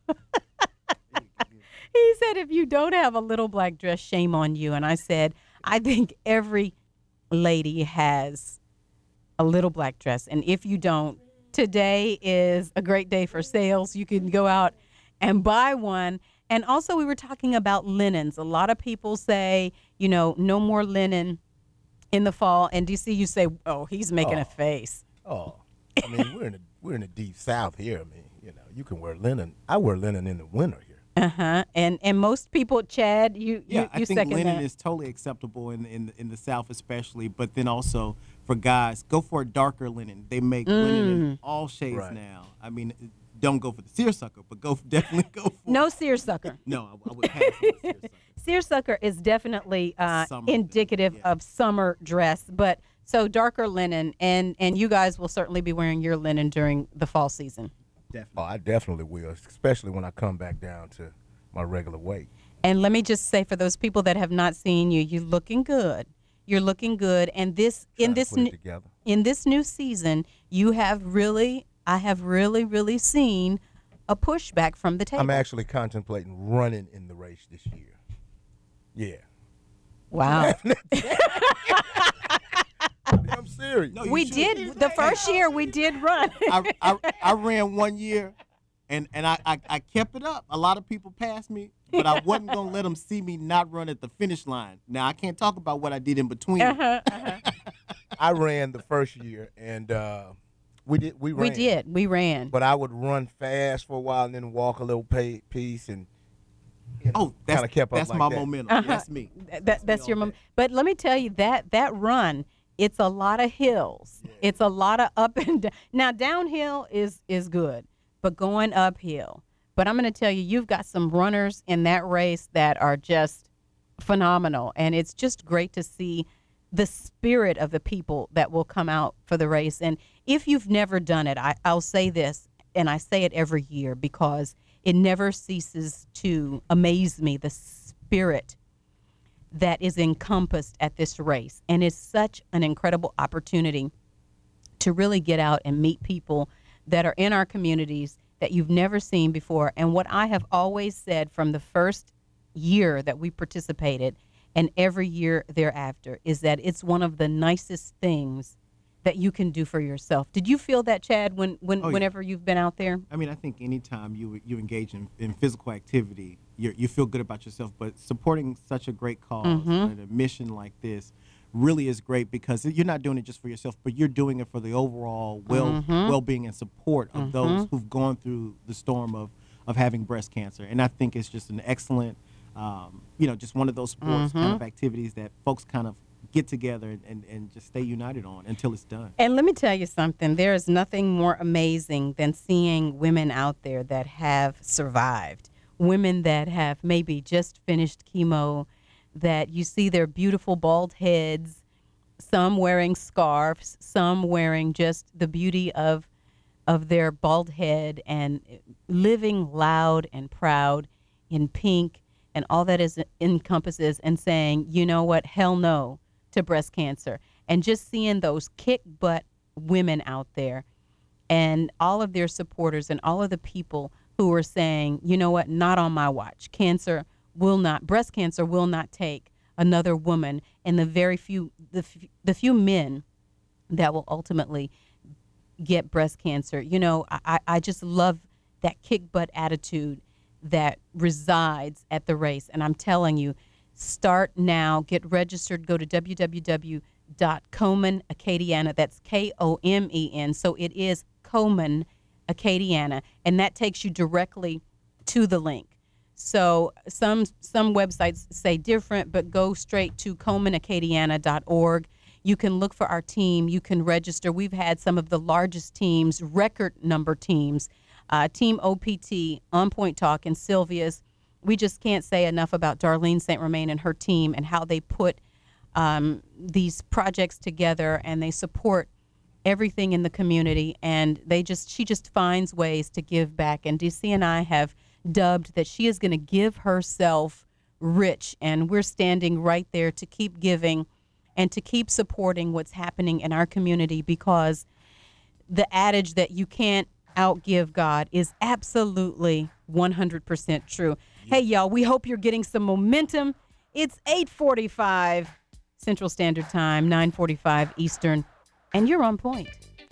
he said, if you don't have a little black dress, shame on you. And I said, I think every lady has a little black dress. And if you don't, today is a great day for sales. You can go out and buy one. And also we were talking about linens. A lot of people say, you know, no more linen in the fall. And D C, you say, oh, he's making Oh. a face. Oh, I mean, we're in the we're in the Deep South here. I mean, you know, you can wear linen. I wear linen in the winter here. Uh-huh. And and most people, Chad, you, Yeah, you, I you think second linen that. is totally acceptable in in in the South, especially. But then also for guys, go for a darker linen. They make linen in Mm. all shades Right. now. I mean, don't go for the seersucker, but go definitely go for No seersucker. no. I, I would pass on the seersucker. Seersucker is definitely uh, Summer indicative of summer dress, but so darker linen, and and you guys will certainly be wearing your linen during the fall season. Oh, I definitely will, especially when I come back down to my regular weight. And let me just say, for those people that have not seen you, you're looking good. You're looking good, and this in this put it new together. in this new season, you have really, I have really, really seen a pushback from the table. I'm actually contemplating running in the race this year. Yeah. Wow. I'm serious. No, you we should. did the first year. We did run. I, I, I ran one year, and, and I, I, I kept it up. A lot of people passed me, but I wasn't going to let them see me not run at the finish line. Now, I can't talk about what I did in between. Uh-huh, uh-huh. I ran the first year, and uh, we did. We ran. We did. We ran. But I would run fast for a while and then walk a little pa- piece, and you know, Oh, that's, kind of kept up that's like my that. momentum. Uh-huh. That's me. Th- That, that's your mom. But let me tell you that that run, it's a lot of hills. It's a lot of up and down. Now downhill is is good, but going uphill. But I'm going to tell you, you've got some runners in that race that are just phenomenal, and it's just great to see the spirit of the people that will come out for the race. And if you've never done it, I, I'll say this, and I say it every year because it never ceases to amaze me, the spirit that is encompassed at this race. And it's such an incredible opportunity to really get out and meet people that are in our communities that you've never seen before. And what I have always said from the first year that we participated and every year thereafter is that it's one of the nicest things that you can do for yourself. Did you feel that, Chad, when, when Oh, yeah. whenever you've been out there? I mean, I think anytime you you engage in, in physical activity, you you feel good about yourself. But supporting such a great cause Mhm. and a mission like this really is great because you're not doing it just for yourself, but you're doing it for the overall well Mhm. well-being and support of those Mhm. who've gone through the storm of of having breast cancer. And I think it's just an excellent, um, you know, just one of those sports kind Mhm. of activities that folks kind of get together and, and, and just stay united on until it's done. And let me tell you something. There is nothing more amazing than seeing women out there that have survived. Women that have maybe just finished chemo, that you see their beautiful bald heads, some wearing scarves, some wearing just the beauty of of their bald head and living loud and proud in pink and all that is encompasses, and saying, you know what, hell no to breast cancer. And just seeing those kick butt women out there and all of their supporters and all of the people who are saying, you know what, not on my watch. Cancer will not, breast cancer will not take another woman, and the very few, the, f- the few men that will ultimately get breast cancer. You know, I, I I just love that kick butt attitude that resides at the race. And I'm telling you, start now, get registered, go to w w w dot komen acadiana, that's K O M E N, so it is Komen Acadiana, and that takes you directly to the link. So some some websites say different, but go straight to Coleman Acadiana dot org. You can look for our team. You can register. We've had some of the largest teams, record number teams, uh, Team O P T, On Point Talk, and Sylvia's. We just can't say enough about Darlene Saint Romain and her team and how they put um, these projects together, and they support everything in the community. And they just she just finds ways to give back. And D C and I have dubbed that she is going to give herself rich, and we're standing right there to keep giving and to keep supporting what's happening in our community, because the adage that you can't outgive God is absolutely one hundred percent true. Hey, y'all, we hope you're getting some momentum. It's eight forty-five Central Standard Time, nine forty-five Eastern, and you're on point.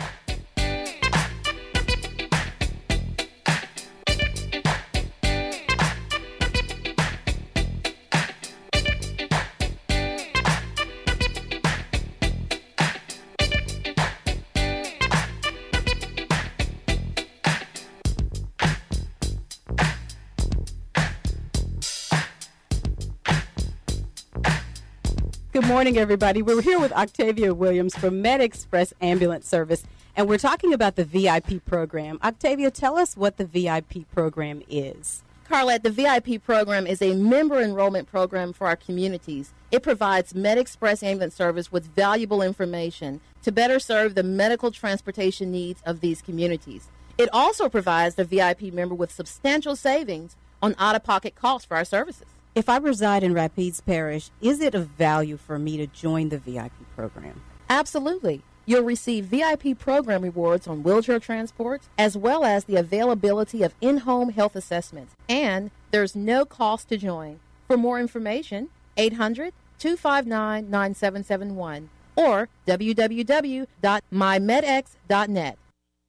Good morning, everybody. We're here with Octavia Williams from MedExpress Ambulance Service, and we're talking about the V I P program. Octavia, tell us what the V I P program is. Carlette, the V I P program is a member enrollment program for our communities. It provides MedExpress Ambulance Service with valuable information to better serve the medical transportation needs of these communities. It also provides the V I P member with substantial savings on out-of-pocket costs for our services. If I reside in Rapides Parish, is it of value for me to join the V I P program? Absolutely. You'll receive V I P program rewards on wheelchair transport, as well as the availability of in-home health assessments. And there's no cost to join. For more information, eight hundred, two five nine, nine seven seven one or w w w dot my medex dot net.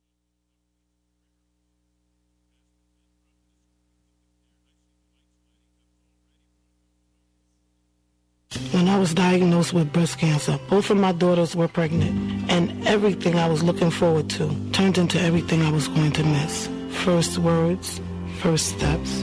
When I was diagnosed with breast cancer, both of my daughters were pregnant, and everything I was looking forward to turned into everything I was going to miss. First words, first steps,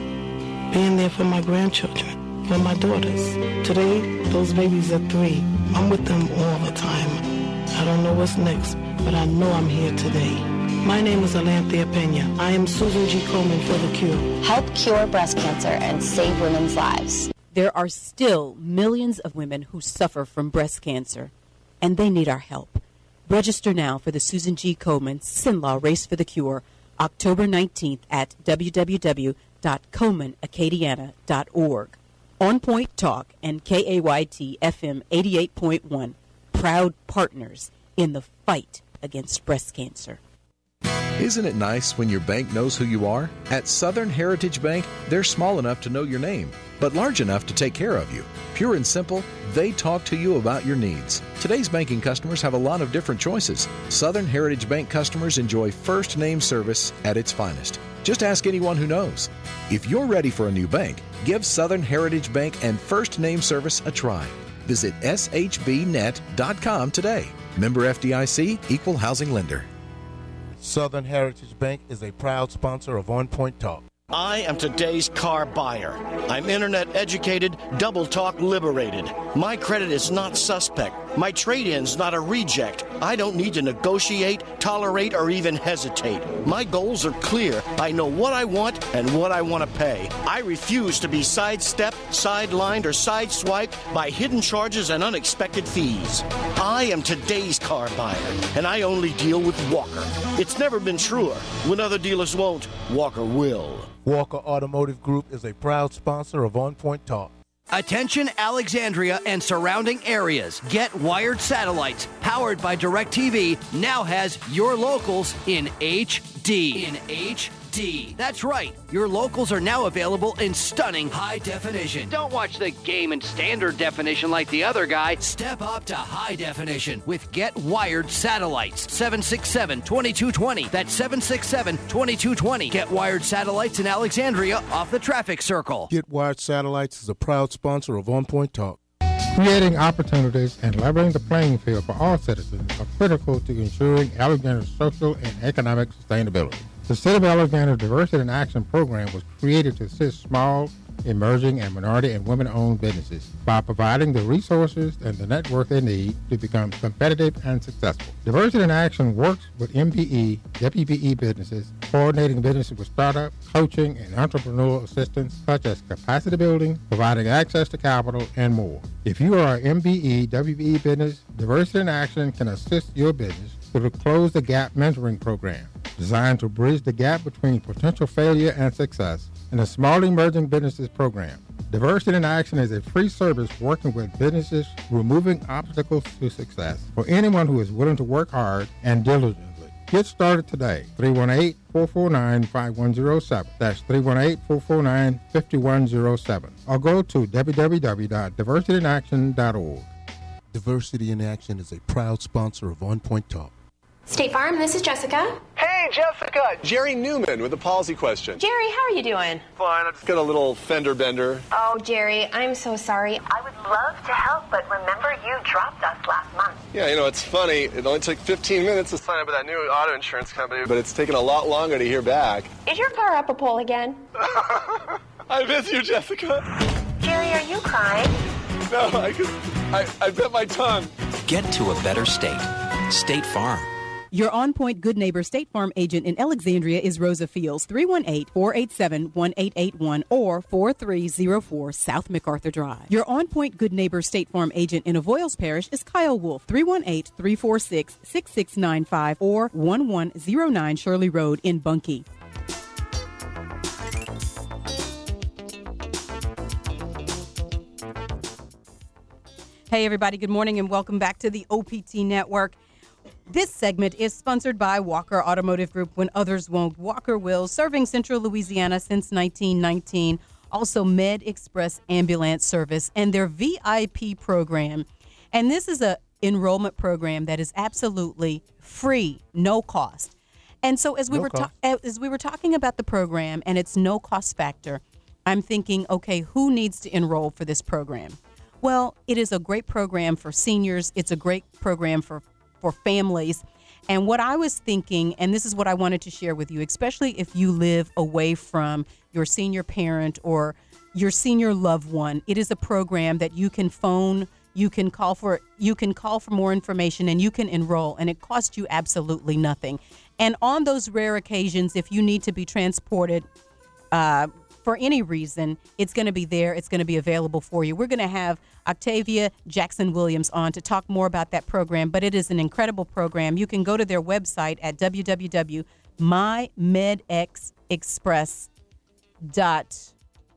being there for my grandchildren, for my daughters. Today, those babies are three. I'm with them all the time. I don't know what's next, but I know I'm here today. My name is Alanthea Pena. I am Susan G. Komen for the Cure. Help cure breast cancer and save women's lives. There are still millions of women who suffer from breast cancer, and they need our help. Register now for the Susan G. Komen Sinlaw Race for the Cure, October nineteenth at w w w dot coleman acadiana dot org. On Point Talk and K A Y T F M eighty-eight point one, proud partners in the fight against breast cancer. Isn't it nice when your bank knows who you are? At Southern Heritage Bank, they're small enough to know your name, but large enough to take care of you. Pure and simple, they talk to you about your needs. Today's banking customers have a lot of different choices. Southern Heritage Bank customers enjoy first name service at its finest. Just ask anyone who knows. If you're ready for a new bank, give Southern Heritage Bank and first name service a try. Visit s h b net dot com today. Member F D I C, Equal Housing Lender. Southern Heritage Bank is a proud sponsor of On Point Talk. I am today's car buyer. I'm internet educated, double talk liberated. My credit is not suspect. My trade-in's not a reject. I don't need to negotiate, tolerate, or even hesitate. My goals are clear. I know what I want and what I want to pay. I refuse to be sidestepped, sidelined, or sideswiped by hidden charges and unexpected fees. I am today's car buyer, and I only deal with Walker. It's never been truer. When other dealers won't, Walker will. Walker Automotive Group is a proud sponsor of On Point Talk. Attention Alexandria and surrounding areas. Get Wired Satellites, powered by DirecTV, now has your locals in H D. In H D. That's right. Your locals are now available in stunning high definition. Don't watch the game in standard definition like the other guy. Step up to high definition with Get Wired Satellites. seven six seven, two two two zero. That's seven six seven, two two two zero. Get Wired Satellites in Alexandria off the traffic circle. Get Wired Satellites is a proud sponsor of On Point Talk. Creating opportunities and leveling the playing field for all citizens are critical to ensuring Alexandria's social and economic sustainability. The City of Alexandria Diversity in Action program was created to assist small, emerging, and minority and women-owned businesses by providing the resources and the network they need to become competitive and successful. Diversity in Action works with M B E, W B E businesses, coordinating businesses with startup, coaching, and entrepreneurial assistance such as capacity building, providing access to capital, and more. If you are an M B E, W B E business, Diversity in Action can assist your business through the Close the Gap mentoring program, designed to bridge the gap between potential failure and success, and a Small Emerging Businesses program. Diversity in Action is a free service working with businesses removing obstacles to success for anyone who is willing to work hard and diligently. Get started today. three one eight, four four nine, five one zero seven. That's three one eight, four four nine, five one zero seven. Or go to w w w dot diversity in action dot org. Diversity in Action is a proud sponsor of On Point Talk. State Farm, this is Jessica. Hey, Jessica! Jerry Newman with a policy question. Jerry, how are you doing? Fine, I just got a little fender bender. Oh, Jerry, I'm so sorry. I would love to help, but remember you dropped us last month. Yeah, you know, it's funny. It only took fifteen minutes to sign up with that new auto insurance company, but it's taken a lot longer to hear back. Is your car up a pole again? I miss you, Jessica. Jerry, are you crying? No, I just, I, I bit my tongue. Get to a better state. State Farm. Your On Point Good Neighbor State Farm agent in Alexandria is Rosa Fields, three one eight, four eight seven, one eight eight one or four three zero four South MacArthur Drive. Your On Point Good Neighbor State Farm agent in Avoyles Parish is Kyle Wolf, three one eight, three four six, six six nine five or one one zero nine Shirley Road in Bunkie. Hey, everybody. Good morning and welcome back to the O P T Network. This segment is sponsored by Walker Automotive Group. When others won't, Walker will. Serving Central Louisiana since nineteen nineteen. Also, Med Express Ambulance Service and their V I P program. And this is a enrollment program that is absolutely free, no cost. And so as we No were cost. ta- as we were talking about the program and its no cost factor, I'm thinking, okay, who needs to enroll for this program? Well, it is a great program for seniors. It's a great program for for families. And what I was thinking, and this is what I wanted to share with you, especially if you live away from your senior parent or your senior loved one, it is a program that you can phone, you can call for, you can call for more information and you can enroll, and it costs you absolutely nothing. And on those rare occasions, if you need to be transported, uh, for any reason, it's going to be there. It's going to be available for you. We're going to have Octavia Jackson Williams on to talk more about that program, but it is an incredible program. You can go to their website at w w w dot my med x express dot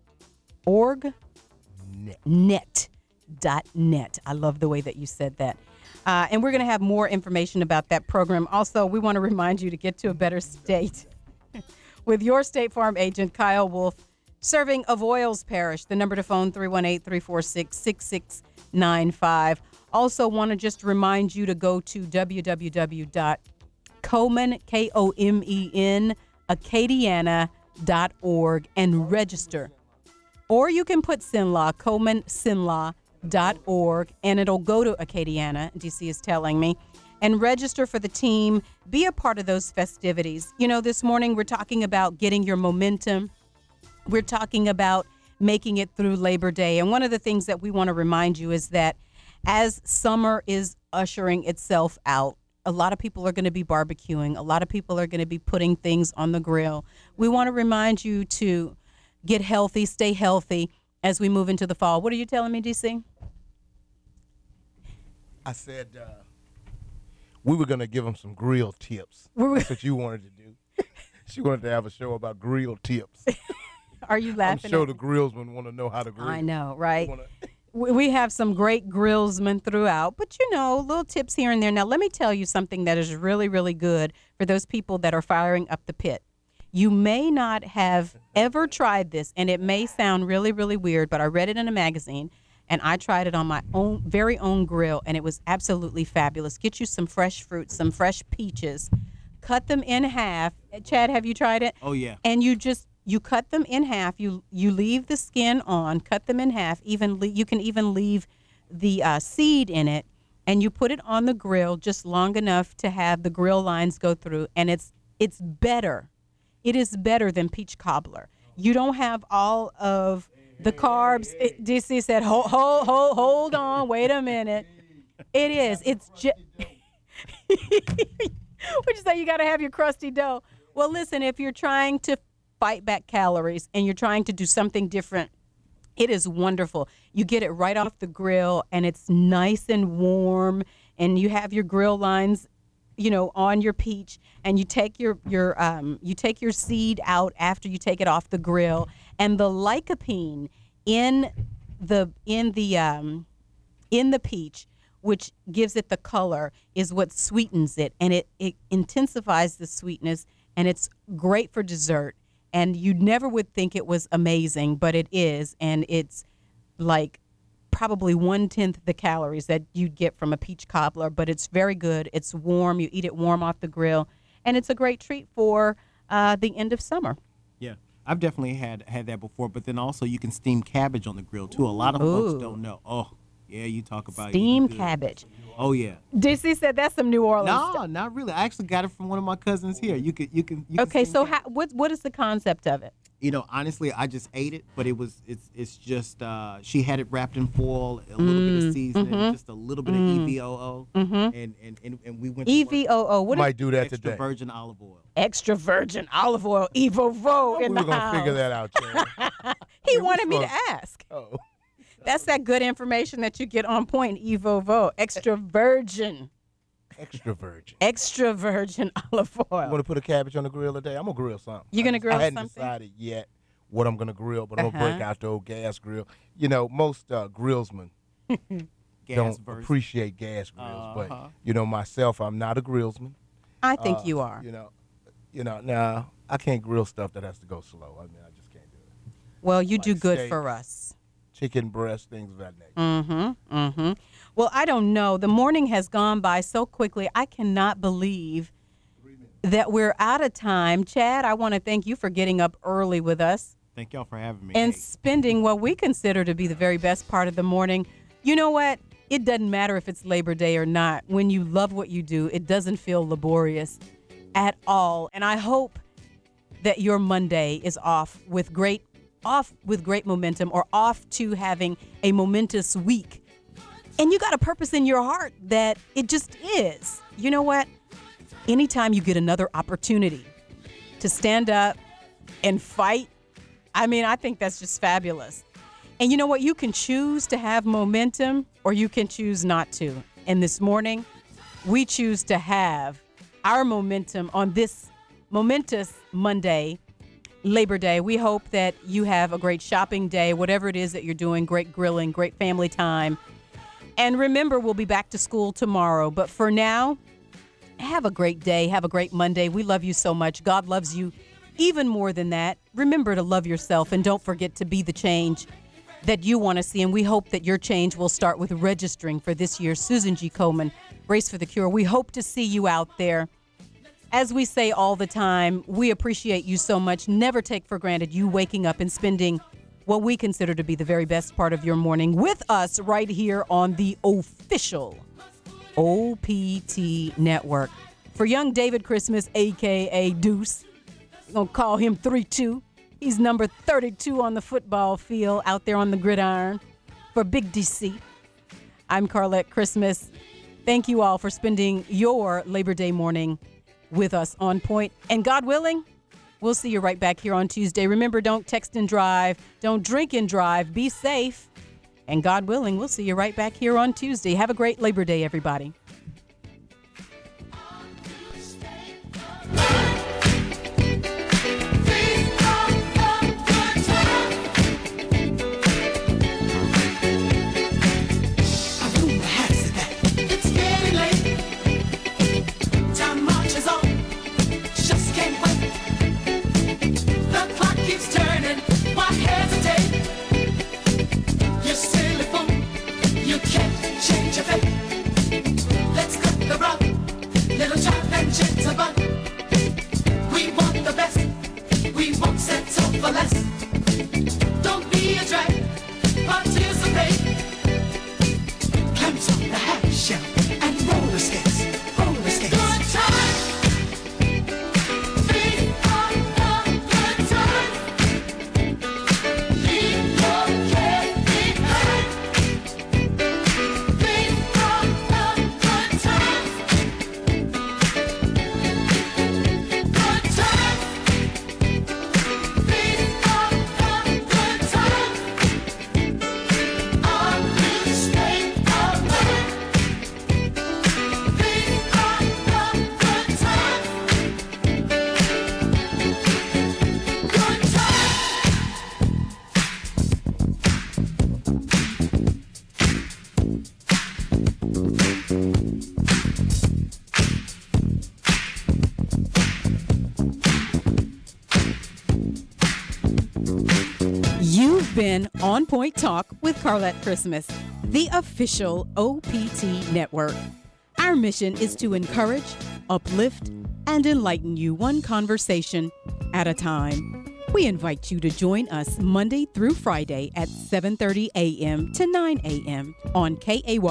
org. Net. Net. Dot net. I love the way that you said that. Uh, and we're going to have more information about that program. Also, we want to remind you to get to a better state with your State Farm agent, Kyle Wolf, serving Avoyles Parish. The number to phone, three one eight, three four six, six six nine five. Also want to just remind you to go to w w w dot komen, K O M E N, acadiana dot org and register. Or you can put Sinlaw, komen sinlaw dot org, and it'll go to Acadiana, D C is telling me, and register for the team. Be a part of those festivities. You know, this morning we're talking about getting your momentum. We're talking about making it through Labor Day. And one of the things that we want to remind you is that as summer is ushering itself out, a lot of people are going to be barbecuing. A lot of people are going to be putting things on the grill. We want to remind you to get healthy, stay healthy as we move into the fall. What are you telling me, D C? I said uh, we were going to give them some grill tips. That's what you wanted to do. She wanted to have a show about grill tips. Are you laughing? I'm sure at the grillsmen want to know how to grill. I know, right? Wanna... we we have some great grillsmen throughout, but you know, little tips here and there. Now, let me tell you something that is really, really good for those people that are firing up the pit. You may not have ever tried this, and it may sound really, really weird, but I read it in a magazine, and I tried it on my own, very own grill, and it was absolutely fabulous. Get you some fresh fruit, some fresh peaches, cut them in half. Chad, have you tried it? Oh, yeah. And you just, you cut them in half. You you leave the skin on, cut them in half. Even le- You can even leave the uh, seed in it, and you put it on the grill just long enough to have the grill lines go through, and it's it's better. it is better than peach cobbler. You don't have all of the carbs. It, D C said, hold, hold, hold, hold on, wait a minute. It is. It's just. Would you say you got to have your crusty dough? Well, listen, if you're trying to fight back calories and you're trying to do something different, it is wonderful. You get it right off the grill, and it's nice and warm, and you have your grill lines, you know, on your peach, and you take your your um you take your seed out after you take it off the grill, and the lycopene in the in the um in the peach, which gives it the color, is what sweetens it, and it it intensifies the sweetness, and it's great for dessert. And you never would think it was amazing, but it is, and it's like probably one-tenth the calories that you'd get from a peach cobbler, but it's very good. It's warm. You eat it warm off the grill, and it's a great treat for uh, the end of summer. Yeah, I've definitely had, had that before, but then also you can steam cabbage on the grill, too. A lot of Ooh. folks don't know. Oh, yeah, you talk about steamed eating good. cabbage. Oh, yeah. D C said that's some New Orleans No, stuff. not really. I actually got it from one of my cousins here. You could, you can. You can Okay, steam so cabbage. how, what what is the concept of it? You know, honestly, I just ate it, but it was it's it's just uh, she had it wrapped in foil, a little bit Mm, of seasoning, mhm. just a little bit Mm. of E V O O, Mhm. and, and and and we went to E work. V O O. What Might is do that extra today. virgin olive oil. extra virgin olive oil? Evo Vo We in were the gonna house. figure that out, Jan. He we wanted me to supposed- ask. Oh. That's that good information that you get on point. Evo Vo, extra virgin, Extra virgin. extra virgin olive I'm oil. gonna put a cabbage on the grill today. I'm gonna grill something. You gonna I- grill I hadn't something? decided yet what I'm gonna grill, but I'm gonna break Uh-huh. out the old gas grill. You know, most uh, grillsmen Gas don't versus- appreciate gas grills, Uh-huh. but you know, myself, I'm not a grillsman. I think Uh, you are. You know, you know, now I can't grill stuff that has to go slow. I mean, I just can't do it. Well, you do like good steak. for us. Chicken breast, things of that nature. Mm-hmm. Mm-hmm. Well, I don't know. The morning has gone by so quickly. I cannot believe that we're out of time. Chad, I want to thank you for getting up early with us Thank y'all for having me. and Hey, spending what we consider to be the very best part of the morning. You know what? It doesn't matter if it's Labor Day or not. When you love what you do, it doesn't feel laborious at all. And I hope that your Monday is off with great off with great momentum, or off to having a momentous week. And you got a purpose in your heart that it just is. You know what? Anytime you get another opportunity to stand up and fight, I mean, I think that's just fabulous. And you know what? You can choose to have momentum, or you can choose not to. And this morning, we choose to have our momentum on this momentous Monday, Labor Day. We hope that you have a great shopping day, whatever it is that you're doing, great grilling, great family time. And remember, we'll be back to school tomorrow. But for now, have a great day. Have a great Monday. We love you so much. God loves you even more than that. Remember to love yourself, and don't forget to be the change that you want to see. And we hope that your change will start with registering for this year's Susan G. Komen Race for the Cure. We hope to see you out there. As we say all the time, we appreciate you so much. Never take for granted you waking up and spending what we consider to be the very best part of your morning with us right here on the official O P T Network. For young David Christmas, a k a. Deuce, we're going to call him three two. He's number thirty-two on the football field out there on the gridiron. For Big D C, I'm Carlette Christmas. Thank you all for spending your Labor Day morning with us on point. And God willing, we'll see you right back here on Tuesday. Remember, don't text and drive. Don't drink and drive. Be safe. And God willing, we'll see you right back here on Tuesday. Have a great Labor Day, everybody. It's getting late. Time marches on. Just can't wait. The clock keeps turning. Why hesitate? You silly fool. You can't change your fate. in On Point Talk with Carlette Christmas, the official O P T network. Our mission is to encourage, uplift, and enlighten you one conversation at a time. We invite you to join us Monday through Friday at seven thirty a.m. to nine a.m. on K A Y